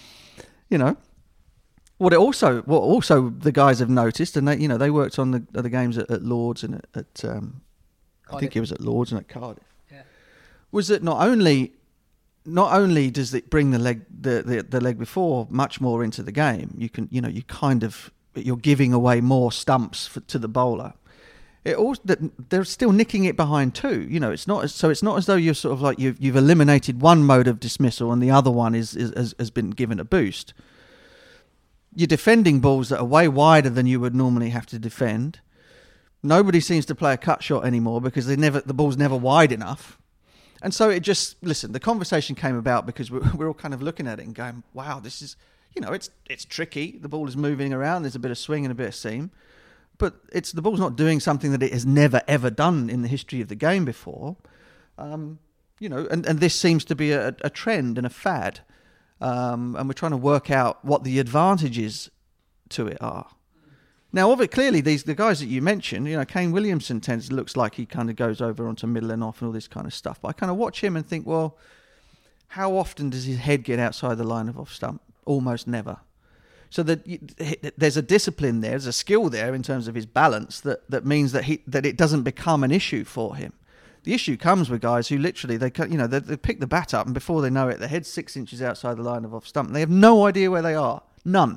What also the guys have noticed, and they worked on the games at Lords and at I think it was at Lords and at Cardiff. Yeah. Was that not only does it bring the leg before much more into the game, you're giving away more stumps to the bowler. They're still nicking it behind too. It's not as though you're sort of like you've eliminated one mode of dismissal and the other one has been given a boost. You're defending balls that are way wider than you would normally have to defend. Nobody seems to play a cut shot anymore because the ball's never wide enough. And so the conversation came about because we're all kind of looking at it and going, wow, this is, it's tricky. The ball is moving around. There's a bit of swing and a bit of seam. But the ball's not doing something that it has never, ever done in the history of the game before. And this seems to be a trend and a fad. And we're trying to work out what the advantages to it are. Now, clearly, the guys that you mentioned, Kane Williamson looks like he kind of goes over onto middle and off and all this kind of stuff. But I kind of watch him and think, well, how often does his head get outside the line of off stump? Almost never. So that there's a discipline there, there's a skill there in terms of his balance that means that it doesn't become an issue for him. The issue comes with guys who literally they pick the bat up and before they know it, their head's 6 inches outside the line of off stump. And they have no idea where they are, none.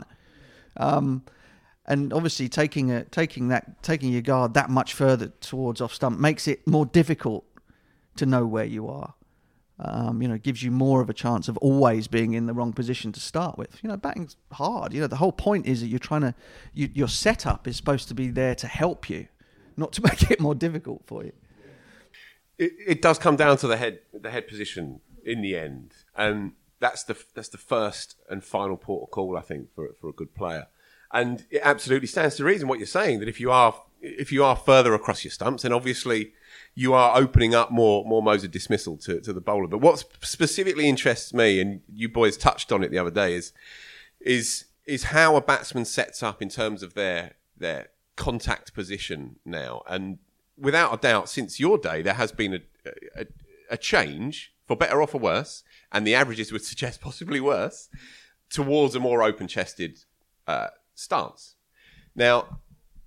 And obviously taking your guard that much further towards off stump makes it more difficult to know where you are. Gives you more of a chance of always being in the wrong position to start with. Batting's hard. The whole point is that you're trying to, your setup is supposed to be there to help you, not to make it more difficult for you. It does come down to the head position in the end, and that's the first and final port of call, I think, for a good player. And it absolutely stands to reason what you're saying, that if you are further across your stumps, then obviously you are opening up more modes of dismissal to the bowler. But what specifically interests me, and you boys touched on it the other day, is how a batsman sets up in terms of their contact position now. And without a doubt, since your day, there has been a change, for better or for worse, and the averages would suggest possibly worse, towards a more open-chested stance. Now,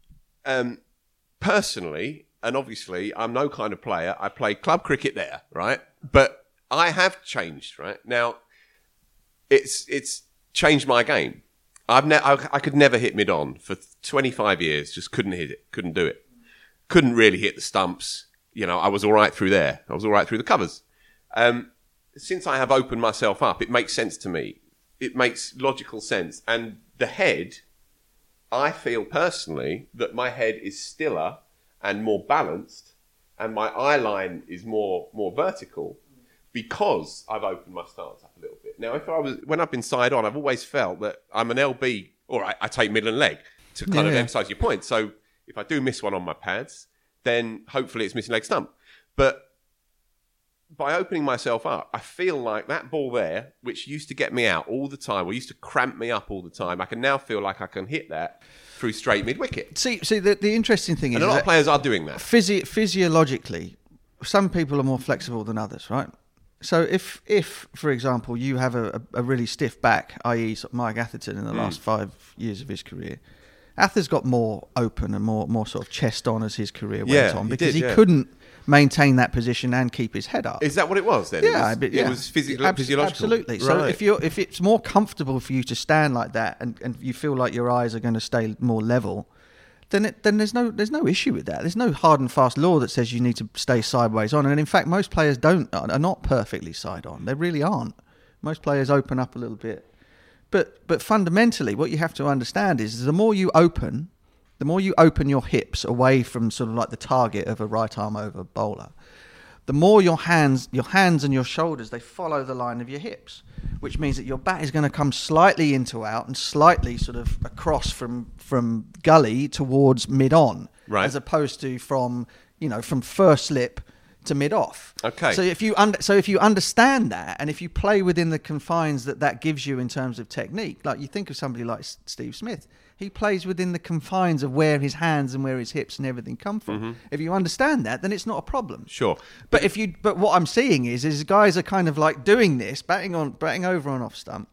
personally, and obviously, I'm no kind of player. I play club cricket there, right? But I have changed, right? Now, it's changed my game. I could never hit mid-on for 25 years. Just couldn't hit it. Couldn't do it. Couldn't really hit the stumps. I was all right through there. I was all right through the covers. Since I have opened myself up, it makes sense to me. It makes logical sense. And the head, I feel personally that my head is stiller and more balanced, and my eye line is more vertical because I've opened my stance up a little bit. Now, when I've been side on, I've always felt that I'm an LB. All right, I take middle and leg to kind of emphasise your point. So if I do miss one on my pads, then hopefully it's missing leg stump. But by opening myself up, I feel like that ball there, which used to get me out all the time, or used to cramp me up all the time, I can now feel like I can hit that through straight mid-wicket. See, the interesting thing is... And a lot of players are doing that. Physiologically, some people are more flexible than others, right? So if for example, you have a really stiff back, i.e. Mike Atherton in the last 5 years of his career, Ather's got more open and more sort of chest on as his career went on because he couldn't maintain that position and keep his head up. Is that what it was then? Yeah, it was physiological. Absolutely. Right. So if it's more comfortable for you to stand like that and you feel like your eyes are going to stay more level, then there's no issue with that. There's no hard and fast law that says you need to stay sideways on. And in fact, most players are not perfectly side on. They really aren't. Most players open up a little bit. But fundamentally, what you have to understand is the more you open your hips away from sort of like the target of a right arm over bowler, the more your hands and your shoulders, they follow the line of your hips, which means that your bat is going to come slightly into out and slightly sort of across from gully towards mid on, right, as opposed to from first slip to mid off. Okay. So if you understand that, and if you play within the confines that gives you in terms of technique, like you think of somebody like Steve Smith, he plays within the confines of where his hands and where his hips and everything come from. Mm-hmm. If you understand that, then it's not a problem. Sure. But what I'm seeing is guys are kind of like doing this, batting over on off stump,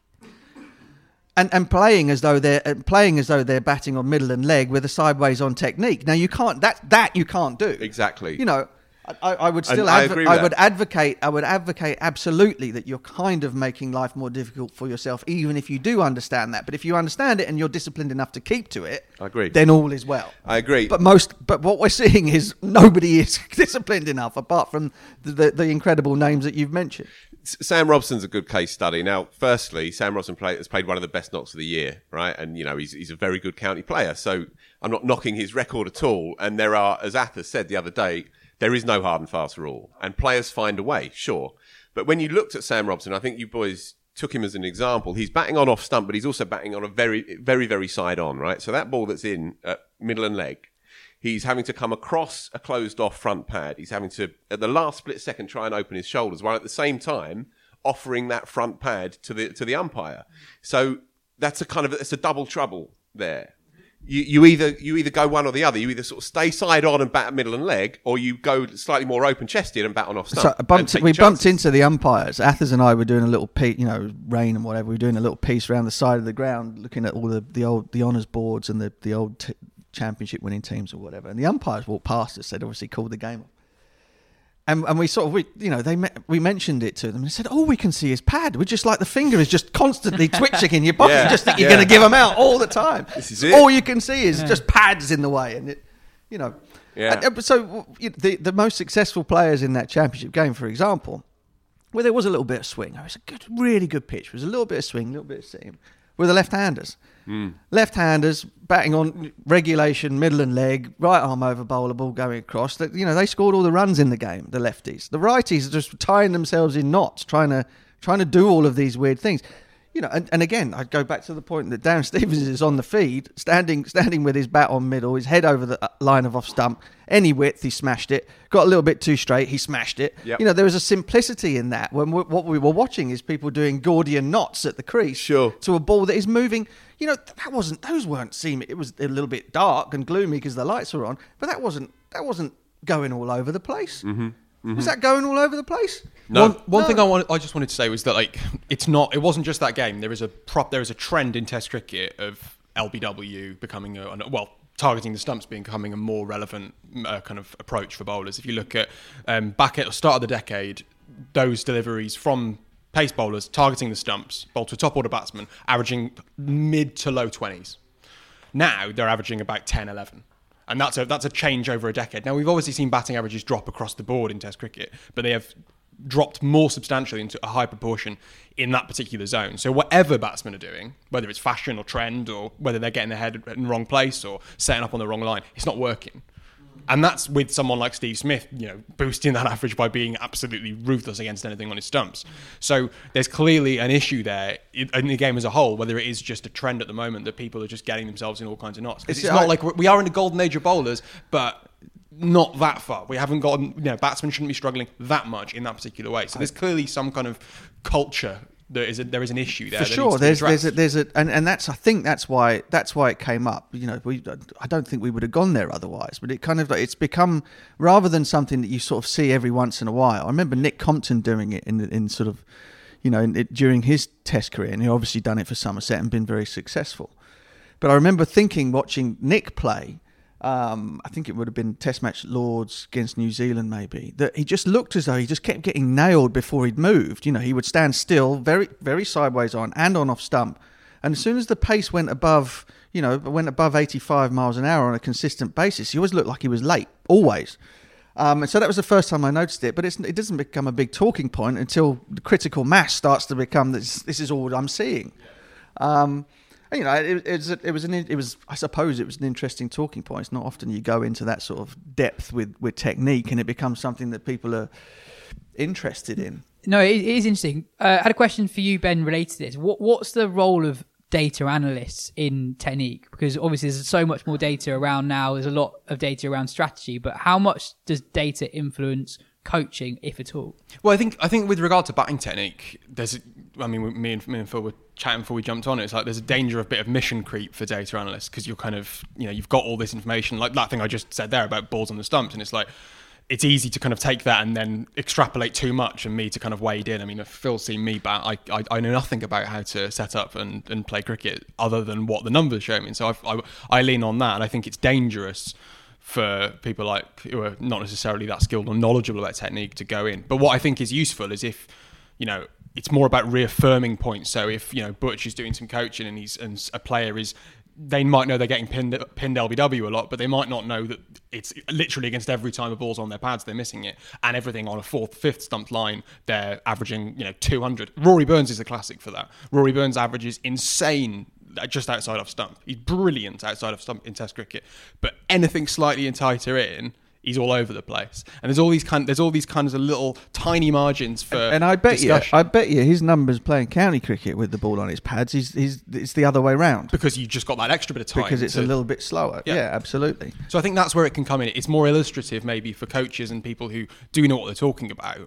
and playing as though they're batting on middle and leg with a sideways on technique. Now you can't you can't do. Exactly. I would still advocate absolutely that you're kind of making life more difficult for yourself, even if you do understand that. But if you understand it and you're disciplined enough to keep to it, I agree. Then all is well. I agree. But what we're seeing is nobody is disciplined enough, apart from the incredible names that you've mentioned. Sam Robson's a good case study. Now, firstly, Sam Robson has played one of the best knocks of the year, right? And he's a very good county player. So I'm not knocking his record at all. And there are, as Ather said the other day, there is no hard and fast rule, and players find a way, sure. But when you looked at Sam Robson, I think you boys took him as an example. He's batting on off stump, but he's also batting on a very, very, very side on, right? So that ball that's in middle and leg, he's having to come across a closed off front pad. He's having to, at the last split second, try and open his shoulders, while at the same time offering that front pad to the umpire. So it's a double trouble there. you either go one or the other. You either sort of stay side on and bat at middle and leg, or you go slightly more open chested and bat on off stump. So we bumped into the umpires. Athers and I were doing a little piece, rain and whatever. We were doing a little piece around the side of the ground, looking at all the honours boards and the old championship winning teams or whatever. And the umpires walked past us. They'd obviously called the game off. And we mentioned it to them. And they said, all we can see is pad. We're just like the finger is just constantly twitching in your body. You just think you're going to give them out all the time. This is it. All you can see is just pads in the way. And so the most successful players in that championship game, for example, where there was a little bit of swing. It was a really good pitch. There was a little bit of swing, a little bit of seam. Were the left-handers. Left-handers batting on regulation, middle and leg, right arm over bowler, ball going across. They scored all the runs in the game. The lefties, the righties are just tying themselves in knots, trying to do all of these weird things. And again, I'd go back to the point that Darren Stevens is on the feed, standing with his bat on middle, his head over the line of off stump, any width, he smashed it. Got a little bit too straight, he smashed it. Yep. There was a simplicity in that. When what we were watching is people doing Gordian knots at the crease to a ball that is moving. Those weren't seeming. It was a little bit dark and gloomy because the lights were on, but that wasn't going all over the place. Mm-hmm. Was that going all over the place? No. One thing I just wanted to say was that it wasn't just that game. There is a trend in Test cricket of LBW becoming targeting the stumps becoming a more relevant kind of approach for bowlers. If you look at back at the start of the decade, those deliveries from pace bowlers targeting the stumps, bowled to a top order batsman, averaging mid to low 20s. Now they're averaging about 10, 11. And that's a change over a decade. Now, we've obviously seen batting averages drop across the board in Test cricket, but they have dropped more substantially into a high proportion in that particular zone. So whatever batsmen are doing, whether it's fashion or trend, or whether they're getting their head in the wrong place or setting up on the wrong line, it's not working. And that's with someone like Steve Smith, boosting that average by being absolutely ruthless against anything on his stumps. So there's clearly an issue there in the game as a whole, whether it is just a trend at the moment that people are just getting themselves in all kinds of knots. Because it's not like we are in a golden age of bowlers, but not that far. We haven't gotten, batsmen shouldn't be struggling that much in that particular way. So there's clearly some kind of culture. There is an issue there. For sure, and that's, I think that's why it came up. I don't think we would have gone there otherwise. But it's become, rather than something that you sort of see every once in a while. I remember Nick Compton doing it in sort of, during his Test career, and he obviously done it for Somerset and been very successful. But I remember watching Nick play. I think it would have been Test match Lords against New Zealand, maybe, that he just looked as though he just kept getting nailed before he'd moved. He would stand still, very, very sideways on and on off stump. And as soon as the pace went above 85 miles an hour on a consistent basis, he always looked like he was late, always. And so that was the first time I noticed it, but it doesn't become a big talking point until the critical mass starts to become this is all I'm seeing. I suppose it was an interesting talking point. It's not often you go into that sort of depth with technique and it becomes something that people are interested in. No, it is interesting. I had a question for you, Ben, related to this. What's the role of data analysts in technique? Because obviously there's so much more data around now. There's a lot of data around strategy, but how much does data influence coaching, if at all? Well, I think with regard to batting technique, me and Phil were chatting before we jumped on it. It's like there's a danger of a bit of mission creep for data analysts because you're kind of, you've got all this information, like that thing I just said there about balls on the stumps, and it's like it's easy to kind of take that and then extrapolate too much and me to kind of wade in. I mean, if Phil's seen me bat, I know nothing about how to set up and play cricket other than what the numbers show me. And so I lean on that, and I think it's dangerous for people like who are not necessarily that skilled or knowledgeable about technique to go in. But what I think is useful is if, it's more about reaffirming points. So if, Butch is doing some coaching and a player is, they might know they're getting pinned LBW a lot, but they might not know that it's literally against every time a ball's on their pads, they're missing it. And everything on a fourth, fifth stumped line, they're averaging, 200. Rory Burns is a classic for that. Rory Burns averages insane just outside off stump. He's brilliant outside of stump in Test cricket, but anything slightly tighter in, he's all over the place. And there's all these kinds of little tiny margins for and I bet you his numbers playing county cricket with the ball on his pads, it's the other way round. Because you've just got that extra bit of time. Because it's a little bit slower. Yeah, absolutely. So I think that's where it can come in. It's more illustrative maybe for coaches and people who do know what they're talking about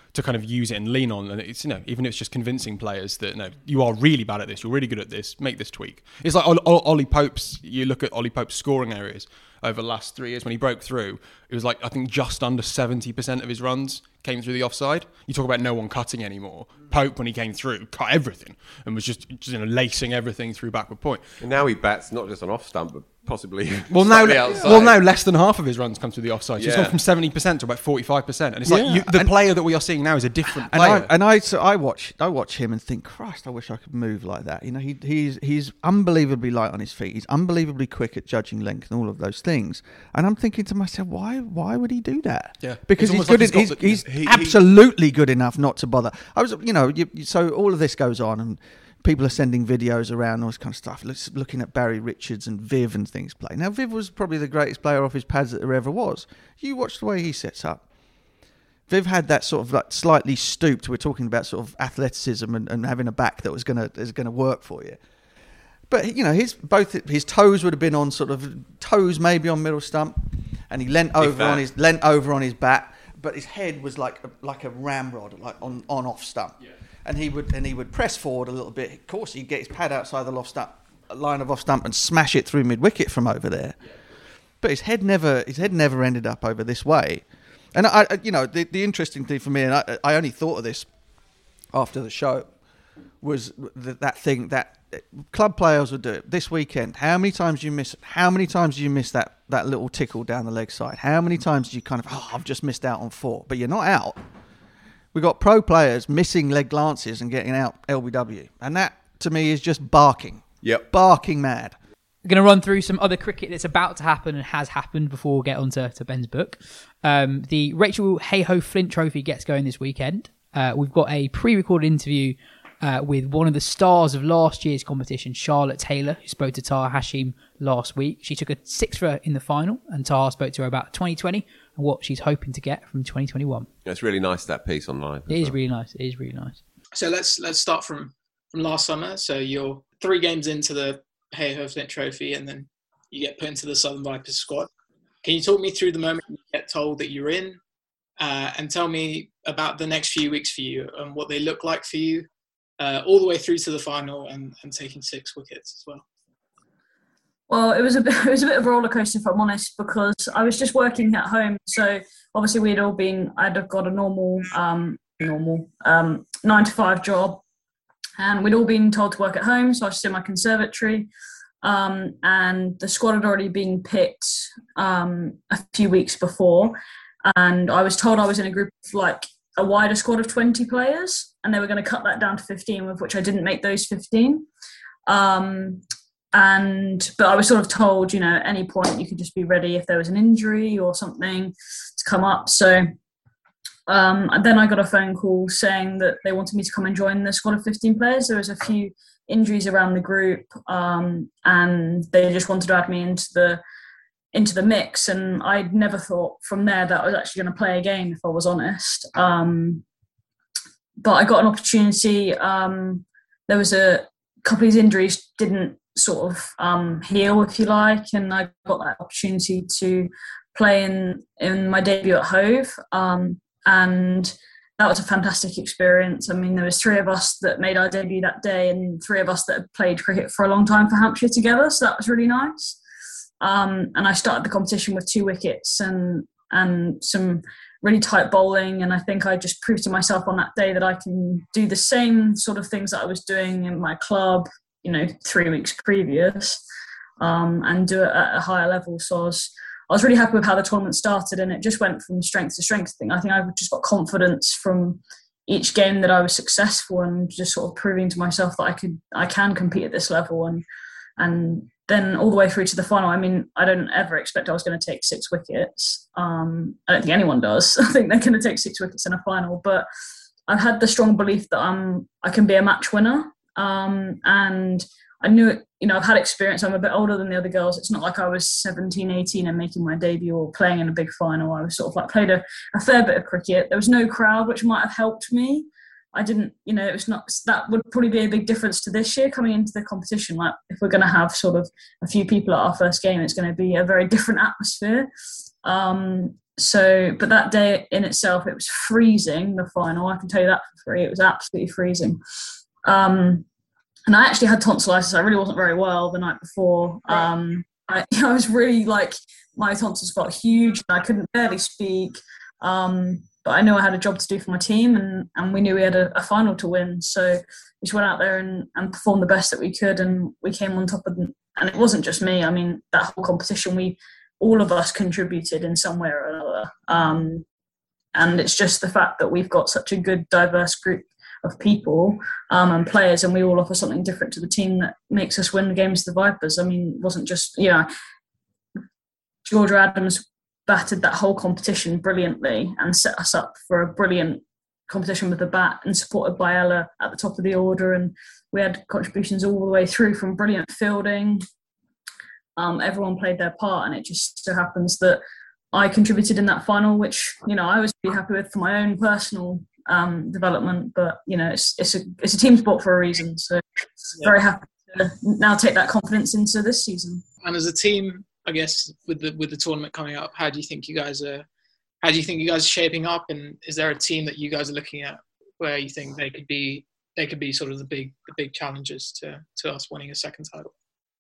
to kind of use it and lean on. And it's, even if it's just convincing players that, no, you are really bad at this, you're really good at this, make this tweak. It's like Ollie Pope's, you look at Ollie Pope's scoring areas over the last 3 years when he broke through, it was like, I think just under 70% of his runs came through the offside. You talk about no one cutting anymore. Pope, when he came through, cut everything and was just lacing everything through backward point. And now he bats not just on off stump, but possibly now outside. Less than half of his runs come through the offside. So he's gone from 70% to about 45%. And it's like the player that we are seeing now is a different player. I watch him and think, Christ, I wish I could move like that. He's unbelievably light on his feet. He's unbelievably quick at judging length and all of those things. And I'm thinking to myself, why would he do that? Yeah, because he's good. He's absolutely good enough not to bother. So all of this goes on, and people are sending videos around, all this kind of stuff, looking at Barry Richards and Viv and things play. Now, Viv was probably the greatest player off his pads that there ever was. You watch the way he sets up. Viv had that sort of like slightly stooped. We're talking about sort of athleticism and having a back that was gonna work for you. But his toes would have been on sort of toes, maybe on middle stump, and he leant over on his back. But his head was like a ramrod, like on off stump. Yeah. And he would press forward a little bit. Of course, he'd get his pad outside the line of off stump and smash it through mid wicket from over there. Yeah. But his head never ended up over this way. And the interesting thing for me, and I only thought of this after the show, was that thing that club players would do it this weekend. How many times do you miss that little tickle down the leg side? How many times do you kind of, I've just missed out on 4, but you're not out. We've got pro players missing leg glances and getting out LBW. And that, to me, is just barking. Yep. Barking mad. We're going to run through some other cricket that's about to happen and has happened before we get on to Ben's book. The Rachel Hayhoe Flint Trophy gets going this weekend. We've got a pre-recorded interview with one of the stars of last year's competition, Charlotte Taylor, who spoke to Taha Hashim last week. She took a 6 for her in the final, and Taha spoke to her about 2020 and what she's hoping to get from 2021. It's really nice, that piece online. It is really nice. It is really nice. So let's start from last summer. So you're 3 games into the Hayhoe Flint Trophy, and then you get put into the Southern Vipers squad. Can you talk me through the moment you get told that you're in, and tell me about the next few weeks for you and what they look like for you, all the way through to the final and taking 6 wickets as well? Well, it was a bit of a roller coaster, if I'm honest, because I was just working at home. So obviously I'd have got a normal 9-to-5 job, and we'd all been told to work at home. So I was just in my conservatory, and the squad had already been picked a few weeks before, and I was told I was in a group of like a wider squad of 20 players, and they were going to cut that down to 15, of which I didn't make those 15. But I was sort of told, at any point you could just be ready if there was an injury or something to come up. So and then I got a phone call saying that they wanted me to come and join the squad of 15 players. There was a few injuries around the group, and they just wanted to add me into the mix. And I'd never thought from there that I was actually going to play a game, if I was honest. But I got an opportunity. There was a couple of these injuries didn't sort of heal, if you like, and I got that opportunity to play in my debut at Hove, and that was a fantastic experience. I mean, there was 3 of us that made our debut that day, and 3 of us that had played cricket for a long time for Hampshire together, so that was really nice. And I started the competition with 2 wickets and some really tight bowling, and I think I just proved to myself on that day that I can do the same sort of things that I was doing in my club 3 weeks previous, and do it at a higher level. So I was really happy with how the tournament started, and it just went from strength to strength. I think I just got confidence from each game that I was successful, and just sort of proving to myself that I can compete at this level, and then all the way through to the final. I mean, I don't ever expect I was going to take 6 wickets. I don't think anyone does. I think they're going to take 6 wickets in a final, but I've had the strong belief that I can be a match winner. And I knew it, I've had experience. I'm a bit older than the other girls. It's not like I was 17, 18 and making my debut or playing in a big final. I was sort of like played a fair bit of cricket. There was no crowd, which might have helped me. I didn't, it was not, that would probably be a big difference to this year coming into the competition. Like if we're going to have sort of a few people at our first game, it's going to be a very different atmosphere. but that day in itself, it was freezing, the final. I can tell you that for free. It was absolutely freezing. And I actually had tonsillitis. I really wasn't very well the night before. I was really my tonsils got huge and I couldn't barely speak. But I knew I had a job to do for my team, and we knew we had a final to win. So we just went out there and performed the best that we could, and we came on top of them. And it wasn't just me. I mean, that whole competition, all of us contributed in some way or another. And it's just the fact that we've got such a good, diverse group of people and players, and we all offer something different to the team that makes us win the games of the Vipers. I mean, it wasn't just, Georgia Adams battered that whole competition brilliantly and set us up for a brilliant competition with the bat, and supported by Ella at the top of the order. And we had contributions all the way through, from brilliant fielding. Everyone played their part, and it just so happens that I contributed in that final, which, I was pretty happy with for my own personal development. But, it's a team sport for a reason. So very happy to now take that confidence into this season. And as a team, I guess with the tournament coming up, how do you think you guys are shaping up? And is there a team that you guys are looking at where you think they could be sort of the big challenges to us winning a second title?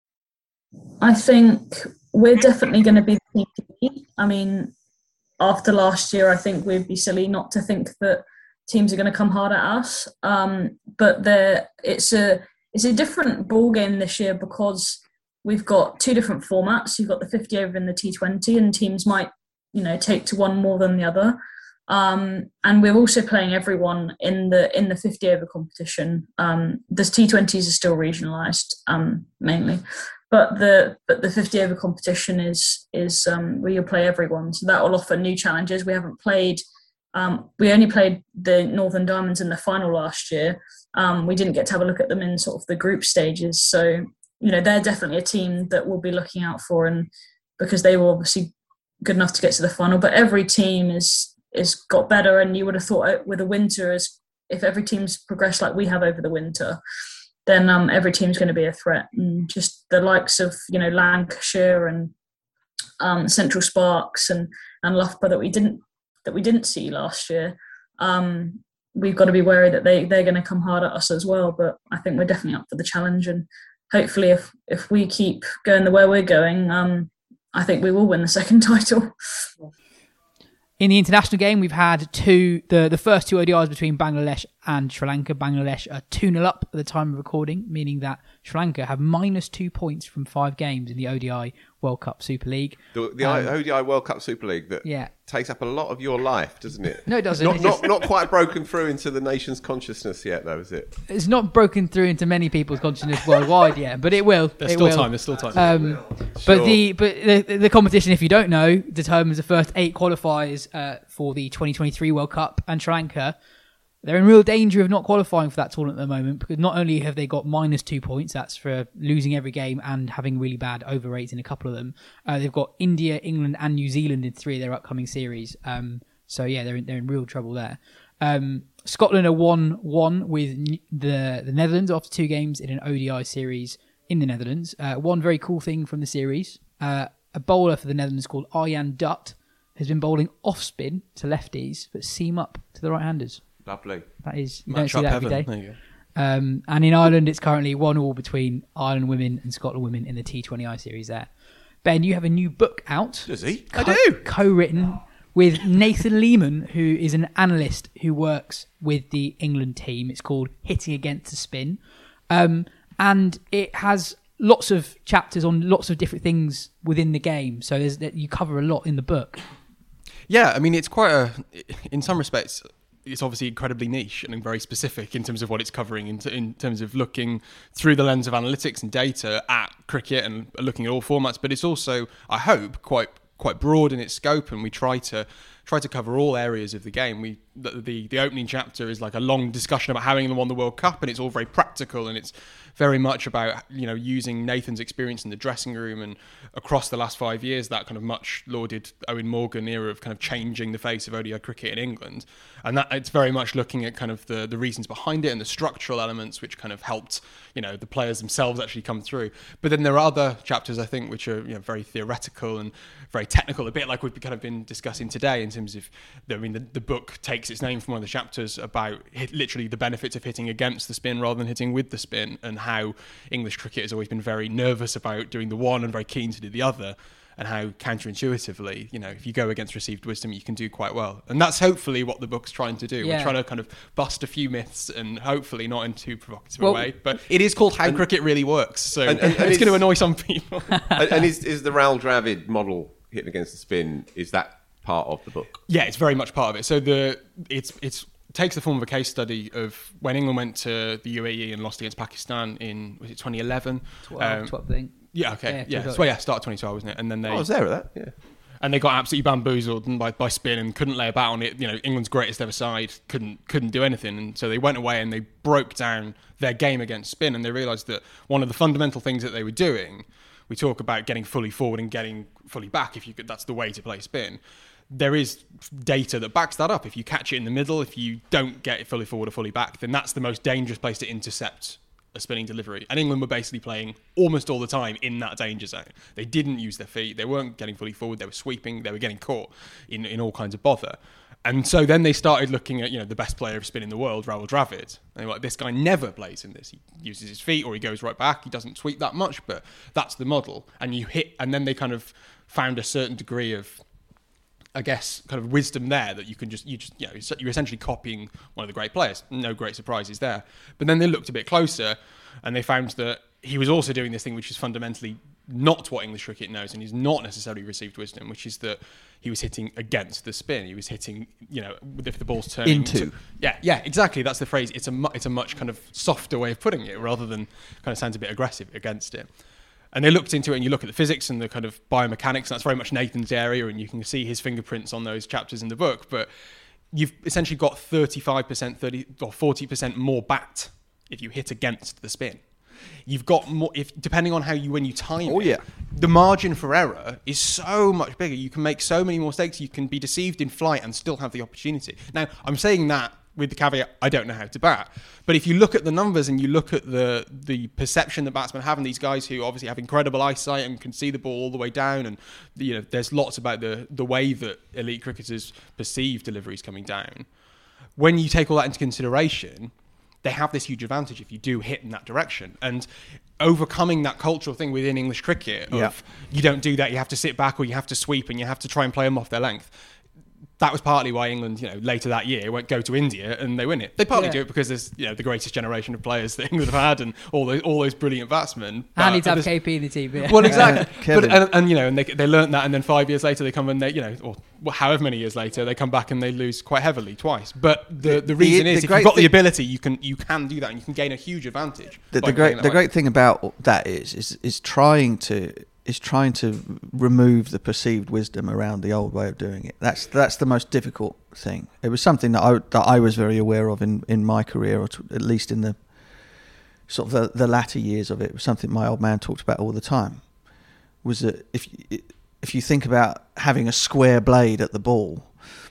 I think we're definitely going to be the team to beat. I mean, after last year, I think we'd be silly not to think that teams are going to come hard at us. But it's a different ball game this year, because we've got two different formats. You've got the 50 over and the T20, and teams might, take to one more than the other. And we're also playing everyone in the 50 over competition. The T20s are still regionalised mainly, but the 50 over competition is where you'll play everyone. So that will offer new challenges. We haven't played. We only played the Northern Diamonds in the final last year. We didn't get to have a look at them in sort of the group stages. So, they're definitely a team that we'll be looking out for, and because they were obviously good enough to get to the final. But every team is got better, and you would have thought with the winter, as if every team's progressed like we have over the winter, then every team's going to be a threat. And just the likes of Lancashire and Central Sparks and Loughborough that we didn't see last year. We've got to be wary that they're going to come hard at us as well. But I think we're definitely up for the challenge, and hopefully if we keep going the way we're going, I think we will win the second title. In the international game, we've had the first two ODIs between Bangladesh and Sri Lanka. Bangladesh are 2-0 up at the time of recording, meaning that Sri Lanka have -2 points from 5 games in the ODI World Cup Super League. The ODI World Cup Super League that takes up a lot of your life, doesn't it? No, it doesn't. Not quite broken through into the nation's consciousness yet, though, is it? It's not broken through into many people's consciousness worldwide yet, but it will. There's still time. But the competition, if you don't know, determines the first 8 qualifiers for the 2023 World Cup, and Sri Lanka, they're in real danger of not qualifying for that tournament at the moment, because not only have they got -2 points, that's for losing every game and having really bad over rates in a couple of them. They've got India, England and New Zealand in 3 of their upcoming series. So yeah, they're in real trouble there. Scotland are 1-1 with the Netherlands after 2 games in an ODI series in the Netherlands. One very cool thing from the series, a bowler for the Netherlands called Arjan Dutt has been bowling off spin to lefties but seam up to the right-handers. Lovely. That is, you Match don't see that heaven. every day. There you go. And in Ireland, it's currently 1-1 between Ireland women and Scotland women in the T20I series there. Ben, you have a new book out. Does he? I do. Co-written with Nathan Lehman, who is an analyst who works with the England team. It's called Hitting Against the Spin. And it has lots of chapters on lots of different things within the game. So you cover a lot in the book. Yeah, I mean, it's in some respects, it's obviously incredibly niche and very specific in terms of what it's covering, in terms of looking through the lens of analytics and data at cricket and looking at all formats. But it's also, I hope, quite broad in its scope, and we try to try to cover all areas of the game. The opening chapter is like a long discussion about how England won the World Cup, and it's all very practical, and it's very much about, you know, using Nathan's experience in the dressing room and across the last 5 years, that kind of much lauded Owen Morgan era of kind of changing the face of ODI cricket in England. And that it's very much looking at kind of the reasons behind it and the structural elements which kind of helped, you know, the players themselves actually come through. But then there are other chapters, I think, which are, you know, very theoretical and very technical, a bit like we've kind of been discussing today in terms of, I mean, the book takes its name from one of the chapters about literally the benefits of hitting against the spin rather than hitting with the spin, and how English cricket has always been very nervous about doing the one and very keen to do the other, and how counterintuitively, you know, if you go against received wisdom, you can do quite well. And that's hopefully what the book's trying to do. Yeah. We're trying to kind of bust a few myths, and hopefully not in too provocative a way. But it is called How Cricket Really Works, so and it's going to annoy some people. and is the Raul Dravid model, hitting against the spin, is that part of the book? Yeah, it's very much part of it. So it takes the form of a case study of when England went to the UAE and lost against Pakistan in, was it 2011? 12, I think. Yeah, okay. Yeah, Yeah, so yeah, start of 2012, wasn't it? And then I was there at that, yeah. And they got absolutely bamboozled by spin and couldn't lay a bat on it. You know, England's greatest ever side couldn't do anything. And so they went away and they broke down their game against spin, and they realised that one of the fundamental things that they were doing, we talk about getting fully forward and getting fully back, if you could, that's the way to play spin. There is data that backs that up. If you catch it in the middle, if you don't get it fully forward or fully back, then that's the most dangerous place to intercept a spinning delivery. And England were basically playing almost all the time in that danger zone. They didn't use their feet. They weren't getting fully forward. They were sweeping. They were getting caught in all kinds of bother. And so then they started looking at, you know, the best player of spin in the world, Raul Dravid. And they were like, this guy never plays in this. He uses his feet or he goes right back. He doesn't sweep that much, but that's the model. And you hit, and then they kind of found a certain degree of, I guess, kind of wisdom there, that you're essentially copying one of the great players. No great surprises there. But then they looked a bit closer and they found that he was also doing this thing which is fundamentally not what English cricket knows and is not necessarily received wisdom, which is that he was hitting against the spin. He was hitting, you know, if the ball's turning into. Yeah, exactly. That's the phrase. It's a much kind of softer way of putting it, rather than kind of sounds a bit aggressive against it. And they looked into it, and you look at the physics and the kind of biomechanics, and that's very much Nathan's area, and you can see his fingerprints on those chapters in the book. But you've essentially got 35%, 30 or 40% more bat if you hit against the spin. You've got more, depending on when you time it, the margin for error is so much bigger. You can make so many more mistakes. You can be deceived in flight and still have the opportunity. Now, I'm saying that with the caveat, I don't know how to bat. But if you look at the numbers and you look at the perception that batsmen have, and these guys who obviously have incredible eyesight and can see the ball all the way down, and you know, there's lots about the way that elite cricketers perceive deliveries coming down. When you take all that into consideration, they have this huge advantage if you do hit in that direction. And overcoming that cultural thing within English cricket of you don't do that, you have to sit back or you have to sweep and you have to try and play them off their length. That was partly why England, you know, later that year went go to India and they win it. They partly do it because there's, you know, the greatest generation of players that England have had and all those brilliant batsmen. I need to have KP in the team. Yeah. Well, exactly. And you know, and they learnt that, and then 5 years later they come and they, you know, or however many years later they come back and they lose quite heavily twice. But the reason is if you've got the ability, you can do that and you can gain a huge advantage. The great thing about that is trying to remove the perceived wisdom around the old way of doing it. That's the most difficult thing. It was something that I was very aware of in my career, or at least in the sort of the latter years of it. It was something my old man talked about all the time. Was that if you think about having a square blade at the ball,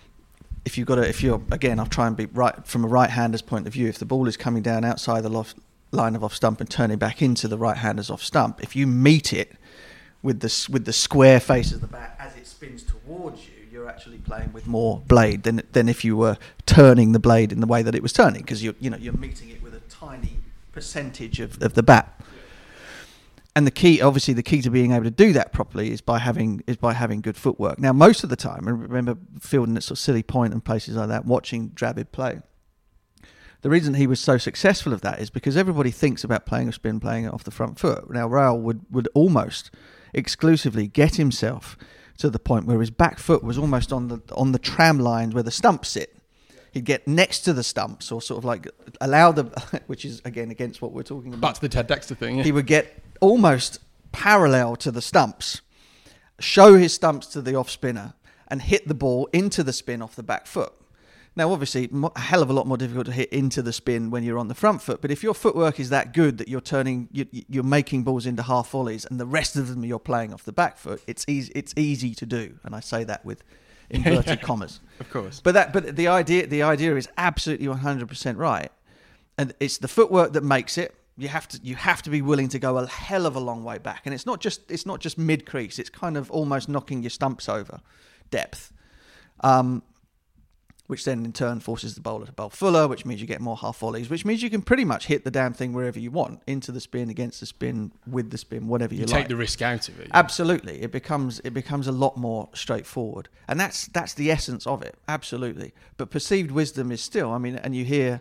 I'll try and be right from a right-hander's point of view. If the ball is coming down outside the line of off stump and turning back into the right-hander's off stump, if you meet it with the square face of the bat as it spins towards you, you're actually playing with more blade than if you were turning the blade in the way that it was turning, because you're meeting it with a tiny percentage of the bat. And the key to being able to do that properly is by having good footwork. Now, most of the time, I remember fielding at sort of Silly Point and places like that, watching Dravid play. The reason he was so successful of that is because everybody thinks about playing a spin, playing it off the front foot. Now, Raul would almost exclusively get himself to the point where his back foot was almost on the tram line where the stumps sit. He'd get next to the stumps, or sort of like allow which is again against what we're talking about. Back to the Ted Dexter thing. Yeah. He would get almost parallel to the stumps, show his stumps to the off spinner, and hit the ball into the spin off the back foot. Now, obviously, a hell of a lot more difficult to hit into the spin when you're on the front foot. But if your footwork is that good that you're making balls into half volleys, and the rest of them you're playing off the back foot, it's easy to do. And I say that with inverted commas, of course. But the idea is absolutely 100% right, and it's the footwork that makes it. You have to be willing to go a hell of a long way back, and it's not just mid crease. It's kind of almost knocking your stumps over depth. Which then in turn forces the bowler to bowl fuller, which means you get more half volleys, which means you can pretty much hit the damn thing wherever you want, into the spin, against the spin, with the spin, whatever you like. Take the risk out of it. Yeah. Absolutely. It becomes a lot more straightforward. And that's the essence of it, absolutely. But perceived wisdom is still, I mean, and you hear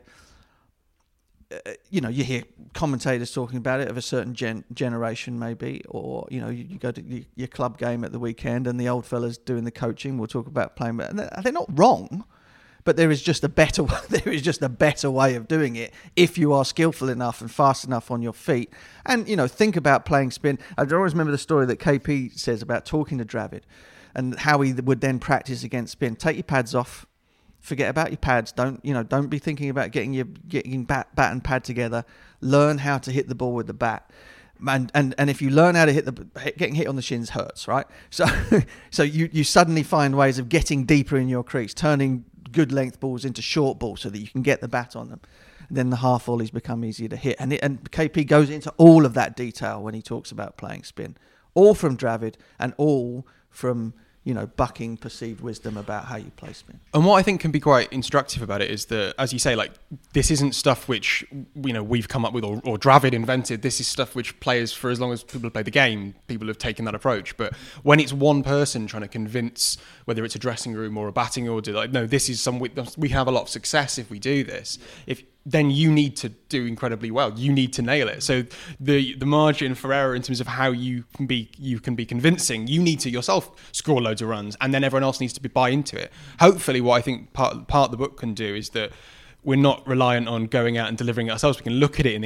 commentators talking about it of a certain generation maybe, or, you go to your club game at the weekend and the old fellas doing the coaching will talk about playing, and they're not wrong. But there is just a better way of doing it if you are skillful enough and fast enough on your feet. And, think about playing spin. I always remember the story that KP says about talking to Dravid and how he would then practice against spin. Take your pads off. Forget about your pads. Don't be thinking about getting bat and pad together. Learn how to hit the ball with the bat. And if you learn how to getting hit on the shins hurts, right? So you suddenly find ways of getting deeper in your crease, turning good length balls into short balls so that you can get the bat on them. And then the half volleys become easier to hit. And KP goes into all of that detail when he talks about playing spin, all from Dravid and all from bucking perceived wisdom about how you play spin. And what I think can be quite instructive about it is that, as you say, like, this isn't stuff which we've come up with or Dravid invented. This is stuff which players, for as long as people have played the game, people have taken that approach. But when it's one person trying to convince, whether it's a dressing room or a batting order, like, no, this is we have a lot of success if we do this. Then you need to do incredibly well. You need to nail it. So the margin for error in terms of how you can be convincing, you need to yourself score loads of runs, and then everyone else needs to buy into it. Hopefully, what I think part of the book can do is that we're not reliant on going out and delivering it ourselves. We can look at it in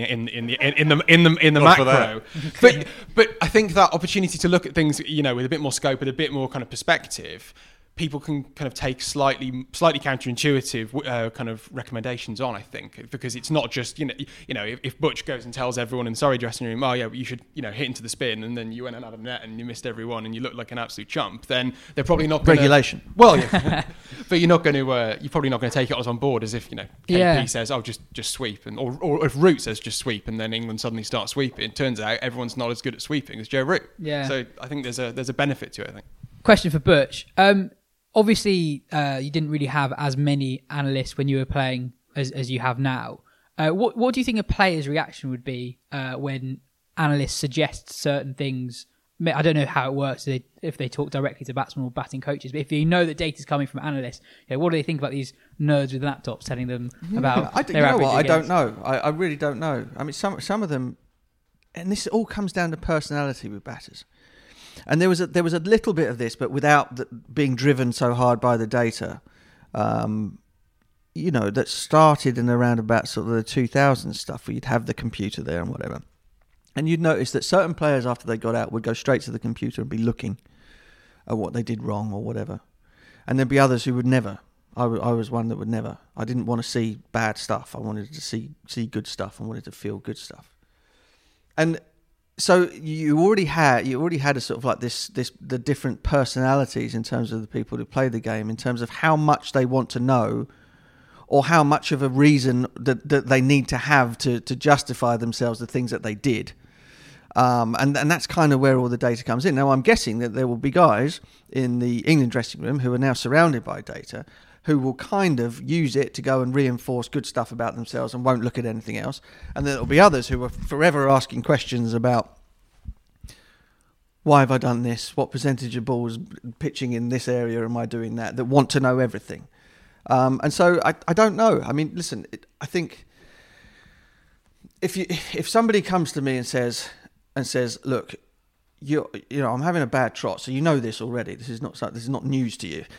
the macro. But I think that opportunity to look at things, with a bit more scope and a bit more kind of perspective, people can kind of take slightly counterintuitive kind of recommendations on, I think, because it's not just if Butch goes and tells everyone in Surrey dressing room, oh yeah, you should hit into the spin, and then you went and out of net and you missed every one and you look like an absolute chump, then they're probably not going regulation. Well, yeah, but you're probably not going to take it on board as if KP says, oh, just sweep, or if Root says just sweep, and then England suddenly starts sweeping. It turns out everyone's not as good at sweeping as Joe Root. Yeah. So I think there's a benefit to it, I think. Question for Butch. Obviously, you didn't really have as many analysts when you were playing as you have now. What do you think a player's reaction would be when analysts suggest certain things? I don't know how it works if they talk directly to batsmen or batting coaches, but if you know that data's coming from analysts, what do they think about these nerds with laptops telling them about their average? I don't know. I really don't know. I mean, some of them, and this all comes down to personality with batters. And there was a little bit of this, but without being driven so hard by the data, that started in around about sort of the 2000s stuff, where you'd have the computer there and whatever. And you'd notice that certain players, after they got out, would go straight to the computer and be looking at what they did wrong or whatever. And there'd be others who would never. I was one that would never. I didn't want to see bad stuff. I wanted to see good stuff. I wanted to feel good stuff. And so you already had a sort of like the different personalities in terms of the people who play the game, in terms of how much they want to know, or how much of a reason that they need to have to justify themselves the things that they did. And that's kind of where all the data comes in. Now, I'm guessing that there will be guys in the England dressing room who are now surrounded by data who will kind of use it to go and reinforce good stuff about themselves and won't look at anything else. And then there'll be others who are forever asking questions about, why have I done this? What percentage of balls pitching in this area am I doing that want to know everything? And so I don't know. I mean, listen, I think if somebody comes to me and says, look, I'm having a bad trot, so you know this already. This is not news to you.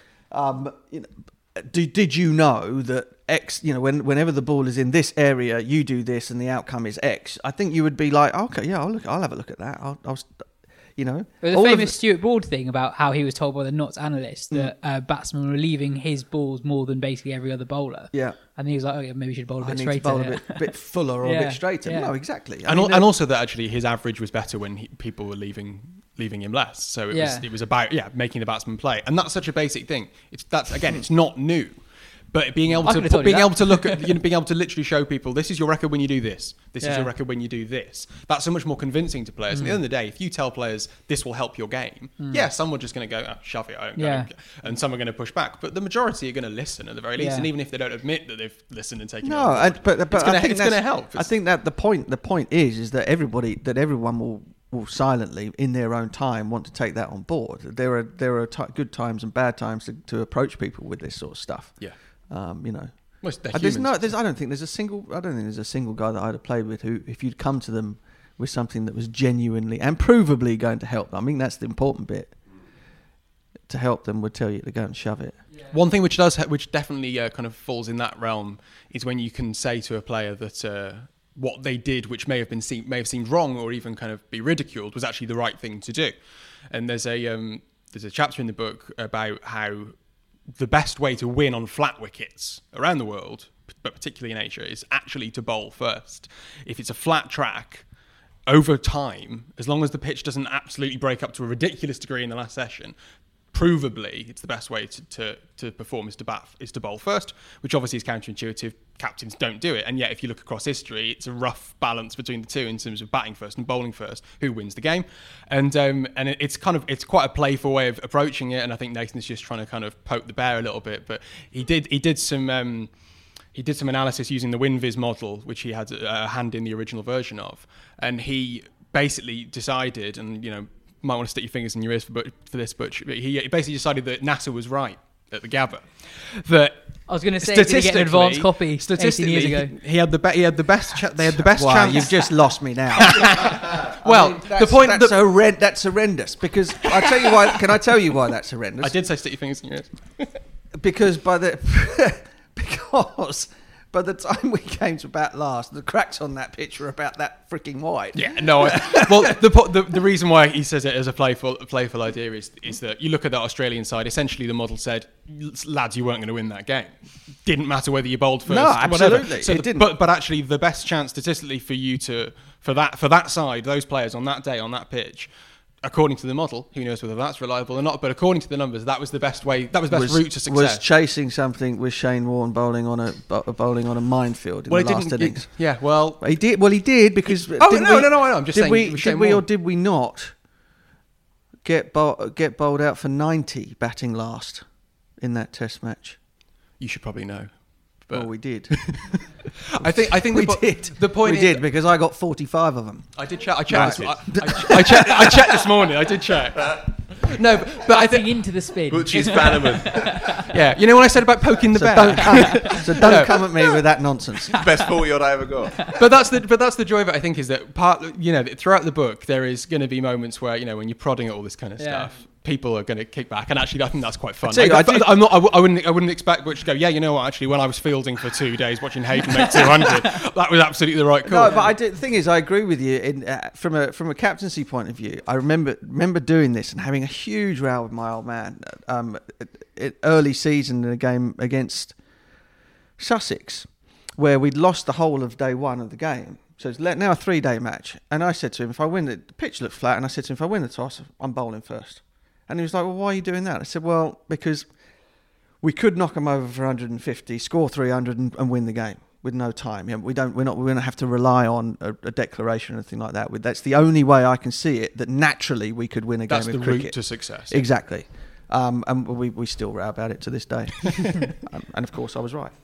Did you know that X? Whenever the ball is in this area, you do this, and the outcome is X. I think you would be like, okay, yeah, I'll have a look at that. You know, There's all a of famous Stuart Broad thing about how he was told by the Notts analyst that batsmen were leaving his balls more than basically every other bowler. Yeah. And he was like, oh, yeah, maybe you should bowl a I bit need straighter. to bowl a bit fuller or a Yeah, bit straighter. yeah. No, exactly. And also that actually his average was better when people were leaving him less. So it was about making the batsman play, and that's such a basic thing. It's not new. But being able to look at, being able to literally show people, this is your record when you do this. This is your record when you do this. That's so much more convincing to players. At the end of the day, if you tell players this will help your game, some are just going to go, shove it, I don't go. And some are going to push back. But the majority are going to listen at the very least. And even if they don't admit that they've listened and taken it on board, but it's going to help. I think that the point is that everyone will silently in their own time want to take that on board. There are good times and bad times to approach people with this sort of stuff. Yeah. I don't think there's a single guy that I'd have played with who, if you'd come to them with something that was genuinely and provably going to help them, I mean that's the important bit, to help them, would tell you to go and shove it. Yeah. One thing which definitely kind of falls in that realm is when you can say to a player that what they did, which may have seemed wrong or even kind of be ridiculed, was actually the right thing to do. And there's a chapter in the book about how the best way to win on flat wickets around the world, but particularly in Asia, is actually to bowl first. If it's a flat track, over time, as long as the pitch doesn't absolutely break up to a ridiculous degree in the last session, provably it's the best way to perform is to bowl first, which obviously is counterintuitive. Captains don't do it, and yet if you look across history, it's a rough balance between the two in terms of batting first and bowling first, who wins the game. And it's quite a playful way of approaching it, and I think Nathan's just trying to kind of poke the bear a little bit. But he did some analysis using the WinViz model, which he had a hand in the original version of, and he basically decided, and might want to stick your fingers in your ears for this, but he basically decided that NASA was right at the Gabba. That I was going to say, did he get an advanced copy 18 years ago? They had the best chance. You've just lost me now. That's horrendous. Because I tell you why. Can I tell you why that's horrendous? I did say stick your fingers in your ears. Because by the time we came to bat last, the cracks on that pitch were about that freaking wide. Yeah, no. The reason why he says it as a playful idea is that you look at that Australian side. Essentially, the model said, "Lads, you weren't going to win that game. Didn't matter whether you bowled first." No, absolutely, whatever. So it didn't. But actually, the best chance statistically for that side, those players on that day on that pitch, according to the model, who knows whether that's reliable or not, but according to the numbers, that was the best way. That was the best route to success. Was chasing something with Shane Warne bowling on a minefield in the last innings. He did. Well, he did because. No. I'm just saying. Did we or did we not get bowled out for 90 batting last in that Test match? You should probably know. Well, we did. I think we did. The point we did because I got 45 of them. I did check. I checked this morning. I did check. No, but I think into the spin. Butchie's Bannerman. Yeah, when I said about poking the bear. Don't come at me with that nonsense. Best 40-odd I ever got. But that's the joy of it. I think is that throughout the book there is going to be moments where when you're prodding at all this kind of stuff, people are going to kick back, and actually I think that's quite fun. I wouldn't expect Butch to go, actually when I was fielding for 2 days watching Hayden make 200, that was absolutely the right call. No, but the thing is, I agree with you. From a captaincy point of view, I remember doing this and having a huge row with my old man early season in a game against Sussex, where we'd lost the whole of day one of the game. So it's now a 3-day match, and I said to him, if I win the pitch looked flat, and I said to him, if I win the toss, I'm bowling first. And he was like, well, why are you doing that? I said, well, because we could knock them over for 150, score 300 and win the game with no time. We don't have to rely on a declaration or anything like that. That's the only way I can see it, that naturally we could win a game of cricket. That's the route to success. Exactly. And we still row about it to this day. And of course I was right.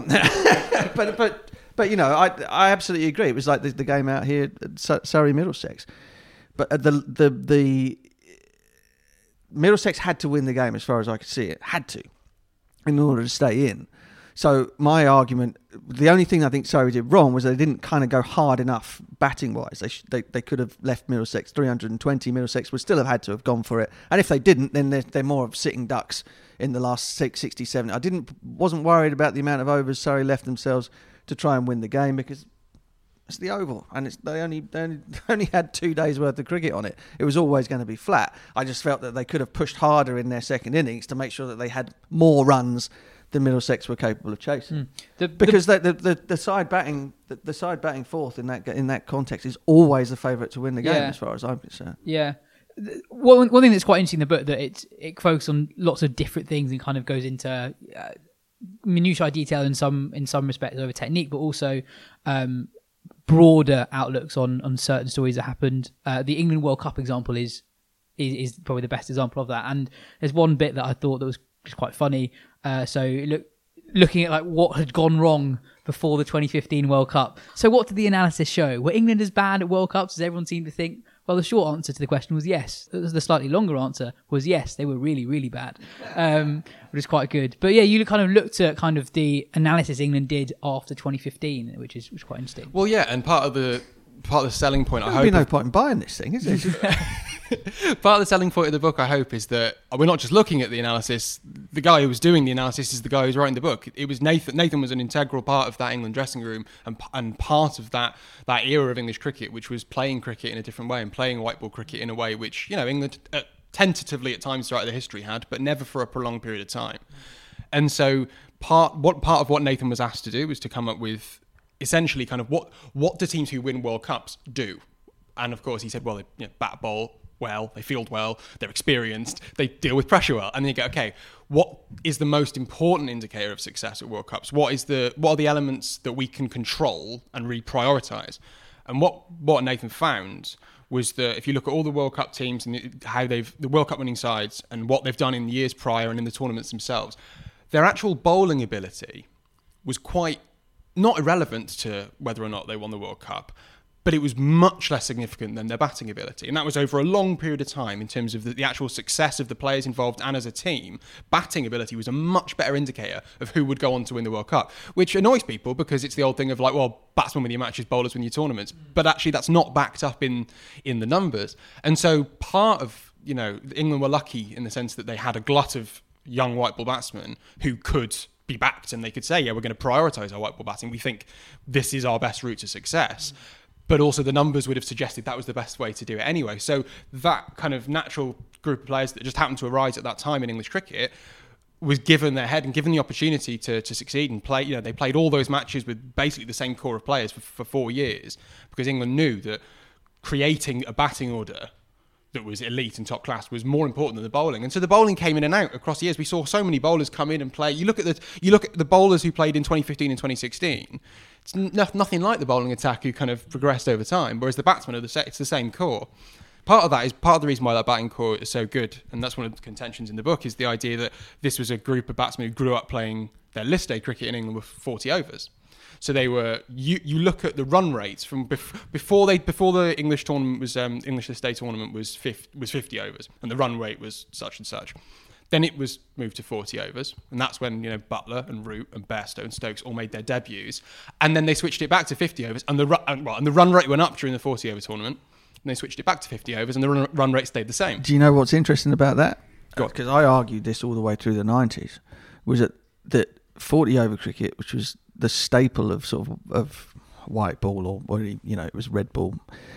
But I absolutely agree. It was like the game out here at Surrey Middlesex. But the Middlesex had to win the game as far as I could see it. Had to, in order to stay in. So my argument, the only thing I think Surrey did wrong was they didn't kind of go hard enough batting-wise. They could have left Middlesex 320. Middlesex would still have had to have gone for it. And if they didn't, then they're more of sitting ducks in the last 67. Wasn't worried about the amount of overs Surrey left themselves to try and win the game, because It's the Oval, and they only had 2 days worth of cricket on it. It was always going to be flat. I just felt that they could have pushed harder in their second innings to make sure that they had more runs than Middlesex were capable of chasing. Because the side batting fourth in that context is always the favourite to win the game, as far as I'm concerned. Yeah. One thing that's quite interesting in the book, that it focuses on lots of different things and kind of goes into minutiae detail in some respects over technique, but also broader outlooks on certain stories that happened. The England World Cup example is probably the best example of that. And there's one bit that I thought that was just quite funny. Looking at like what had gone wrong before the 2015 World Cup. So what did the analysis show? Were England as bad at World Cups as everyone seemed to think? Well, the short answer to the question was yes. The slightly longer answer was yes, they were really, really bad, which is quite good. But yeah, you kind of looked at kind of the analysis England did after 2015, which is quite interesting. Well, yeah, and part of the selling point, There'll be no point in buying this thing, is there? Part of the selling point of the book, I hope, is that we're not just looking at the analysis. The guy who was doing the analysis is the guy who's writing the book. It was Nathan. Nathan was an integral part of that England dressing room and part of that era of English cricket, which was playing cricket in a different way and playing white ball cricket in a way which, England tentatively at times throughout the history had, but never for a prolonged period of time. And so part of what Nathan was asked to do was to come up with essentially kind of what do teams who win World Cups do? And of course he said, well, they bat ball well, they field well, they're experienced, they deal with pressure well. And then you go, okay, what is the most important indicator of success at World Cups? What are the elements that we can control and reprioritise? And what Nathan found was that if you look at all the World Cup teams and how the World Cup winning sides and what they've done in the years prior and in the tournaments themselves, their actual bowling ability was quite not irrelevant to whether or not they won the World Cup, but it was much less significant than their batting ability. And that was over a long period of time in terms of the actual success of the players involved and as a team. Batting ability was a much better indicator of who would go on to win the World Cup, which annoys people because it's the old thing of like, well, batsmen win your matches, bowlers win your tournaments. But actually that's not backed up in the numbers. And so part of, England were lucky in the sense that they had a glut of young white ball batsmen who could be backed and they could say, yeah, we're going to prioritise our white ball batting. We think this is our best route to success. But also the numbers would have suggested that was the best way to do it anyway. So that kind of natural group of players that just happened to arise at that time in English cricket was given their head and given the opportunity to succeed and play. They played all those matches with basically the same core of players for 4 years because England knew that creating a batting order that was elite and top class was more important than the bowling. And so the bowling came in and out across the years. We saw so many bowlers come in and play. You look at the bowlers who played in 2015 and 2016. It's nothing like the bowling attack who kind of progressed over time, whereas the batsmen it's the same core. Part of the reason why that batting core is so good, and that's one of the contentions in the book, is the idea that this was a group of batsmen who grew up playing their list day cricket in England with 40 overs. So they were. You look at the run rates from before the English tournament was English list day tournament was 50 overs, and the run rate was such and such. Then it was moved to 40 overs, and that's when Buttler and Root and Bairstow and Stokes all made their debuts. And then they switched it back to 50 overs, and the run rate went up during the 40 over tournament. And they switched it back to 50 overs, and the run rate stayed the same. Do you know what's interesting about that? Because I argued this all the way through the 90s, was that 40 over cricket, which was the staple of sort of white ball or it was red ball.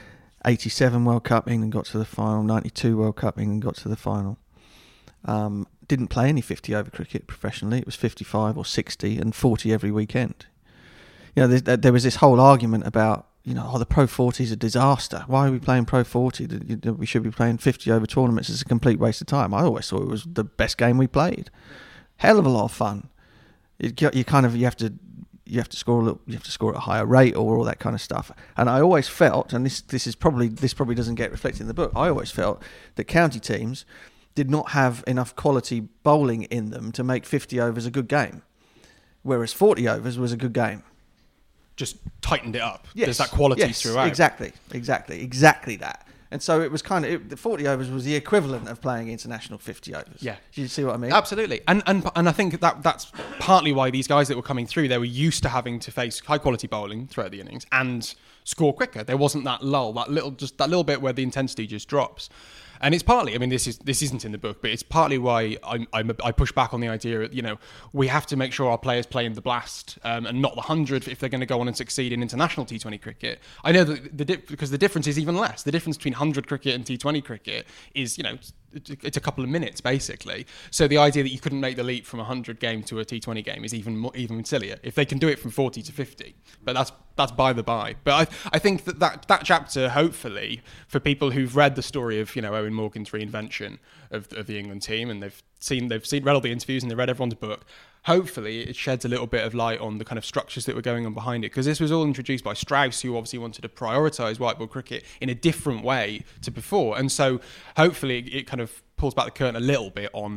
87 World Cup, England got to the final. 92 World Cup, England got to the final. Didn't play any 50 over cricket professionally. It was 55 or 60 and 40 every weekend. There was this whole argument about the Pro 40 is a disaster. Why are we playing Pro 40? We should be playing 50 over tournaments. It's a complete waste of time. I always thought it was the best game we played. Hell of a lot of fun. You have to score at a higher rate or all that kind of stuff. And I always felt, and this probably doesn't get reflected in the book, I always felt that county teams did not have enough quality bowling in them to make 50 overs a good game, whereas 40 overs was a good game. Just tightened it up. Yes. There's that quality throughout. Exactly that. And so it was the 40 overs was the equivalent of playing international 50 overs. Yeah. Do you see what I mean? Absolutely. And I think that's partly why these guys that were coming through, they were used to having to face high quality bowling throughout the innings and score quicker. There wasn't that lull, that little bit where the intensity just drops. And it's partly, I mean, this isn't in the book, but it's partly why I push back on the idea that, we have to make sure our players play in the Blast and not the 100 if they're going to go on and succeed in international T20 cricket. I know that because the difference is even less. The difference between 100 cricket and T20 cricket is, it's a couple of minutes basically. So the idea that you couldn't make the leap from a 100 game to a T20 game is even sillier. If they can do it from 40 to 50, but that's by the by. But I think that chapter, hopefully, for people who've read the story of Eoin Morgan's reinvention of the England team, and they've read all the interviews and they've read everyone's book, hopefully it sheds a little bit of light on the kind of structures that were going on behind it, because this was all introduced by Strauss, who obviously wanted to prioritise white ball cricket in a different way to before, and so hopefully it kind of pulls back the curtain a little bit on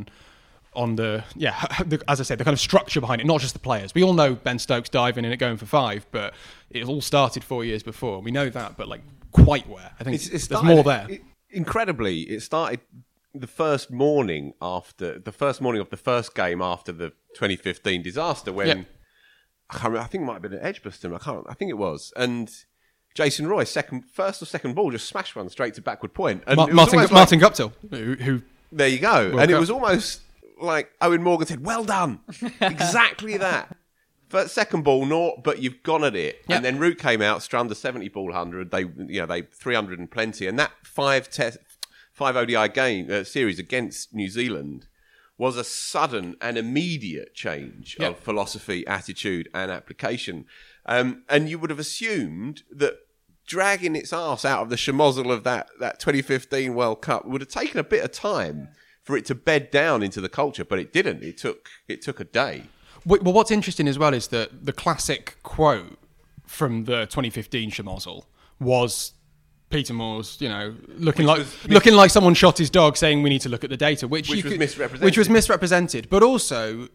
as I said, the kind of structure behind it, not just the players. We all know Ben Stokes diving in it going for 5, but it all started 4 years before. We know that, but quite where? I think there's more there. Incredibly, it started the first morning of the first game after the 2015 disaster when I think it might have been at Edgbaston. I think it was, and Jason Roy first or second ball just smashed one straight to backward point. And Martin Guptill, who there you go, and it was almost like Eoin Morgan said, "Well done," exactly that. First, second ball, naught, but you've gone at it. Yep. And then Root came out, strummed a 70 ball 100. They 300 and plenty, and that 5 ODI game series against New Zealand was a sudden and immediate change of philosophy, attitude, and application. And you would have assumed that dragging its arse out of the schmozzle of that 2015 World Cup would have taken a bit of time for it to bed down into the culture, but it didn't. It took a day. Well, what's interesting as well is that the classic quote from the 2015 schmozzle was Peter Moore's, looking like someone shot his dog, saying we need to look at the data, which was misrepresented. But also,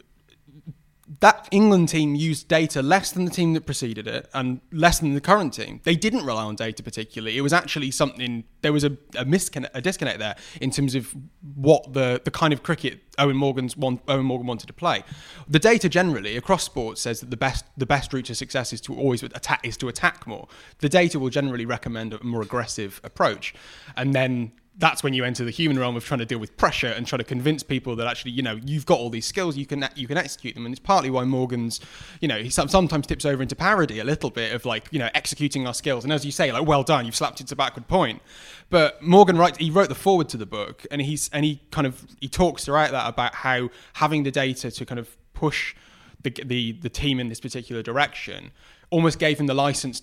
that England team used data less than the team that preceded it and less than the current team. They didn't rely on data particularly. It was actually something. There was a disconnect there in terms of what the kind of cricket Eoin Morgan wanted to play. The data generally across sports says that the best route to success is to always attack more. The data will generally recommend a more aggressive approach, and then that's when you enter the human realm of trying to deal with pressure and try to convince people that actually, you've got all these skills, you can execute them. And it's partly why Morgan's, he sometimes tips over into parody a little bit of executing our skills. And as you say, well done, you've slapped it to backward point. But Morgan wrote the foreword to the book, and he talks throughout that about how having the data to kind of push the team in this particular direction almost gave him the license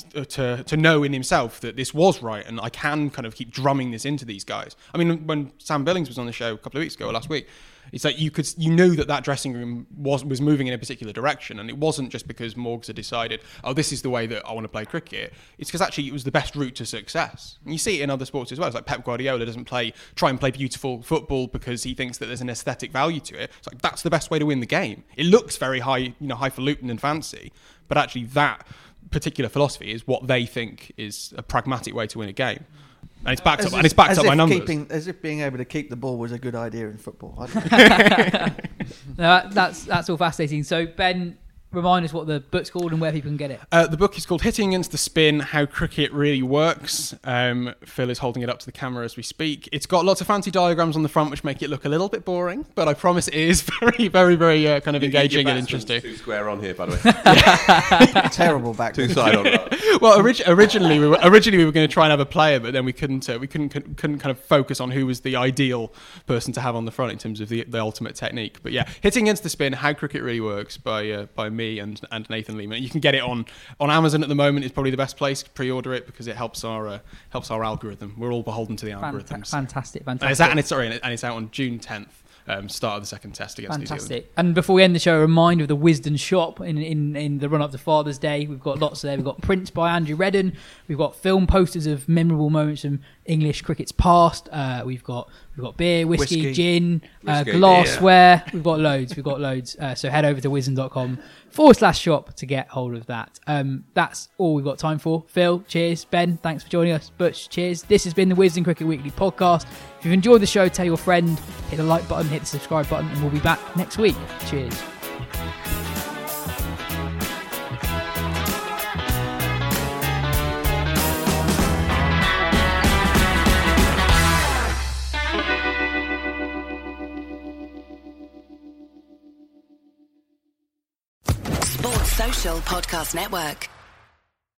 to know in himself that this was right, and I can kind of keep drumming this into these guys. I mean, when Sam Billings was on the show a couple of weeks ago or last week, it's like you knew that dressing room was moving in a particular direction, and it wasn't just because Morgs had decided, this is the way that I want to play cricket. It's because actually it was the best route to success. And you see it in other sports as well. It's like Pep Guardiola doesn't try and play beautiful football because he thinks that there's an aesthetic value to it. It's like that's the best way to win the game. It looks very highfalutin and fancy, but actually that particular philosophy is what they think is a pragmatic way to win a game. And it's backed up by numbers. As if being able to keep the ball was a good idea in football. I don't know. No, that's all fascinating. So, Ben, remind us what the book's called and where people can get it. The book is called Hitting Against the Spin, How Cricket Really Works. Phil is holding it up to the camera as we speak. It's got lots of fancy diagrams on the front which make it look a little bit boring, but I promise it is very, very, very kind of engaging and interesting. 2 square on here, by the way. Terrible back. 2 side on that. Well, originally we were going to try and have a player, but then we couldn't kind of focus on who was the ideal person to have on the front in terms of the ultimate technique. But yeah, Hitting Against the Spin, How Cricket Really Works by me and Nathan Lehman. You can get it on Amazon at the moment. It's probably the best place to pre-order it because it helps our algorithm. We're all beholden to the algorithms. Fantastic. And it's out on June 10th. Start of the second test against New Zealand. Fantastic. And before we end the show, a reminder of the Wisden shop in the run-up to Father's Day. We've got lots there. We've got prints by Andrew Redden. We've got film posters of memorable moments from English cricket's past. We've got beer, whiskey, gin, glassware. Yeah. We've got loads. So head over to wisden.com/shop to get hold of that. That's all we've got time for. Phil, cheers. Ben, thanks for joining us. Butch, cheers. This has been the Wisden Cricket Weekly podcast. If you've enjoyed the show, tell your friend, hit the like button, hit the subscribe button, and we'll be back next week. Cheers. Social Podcast Network.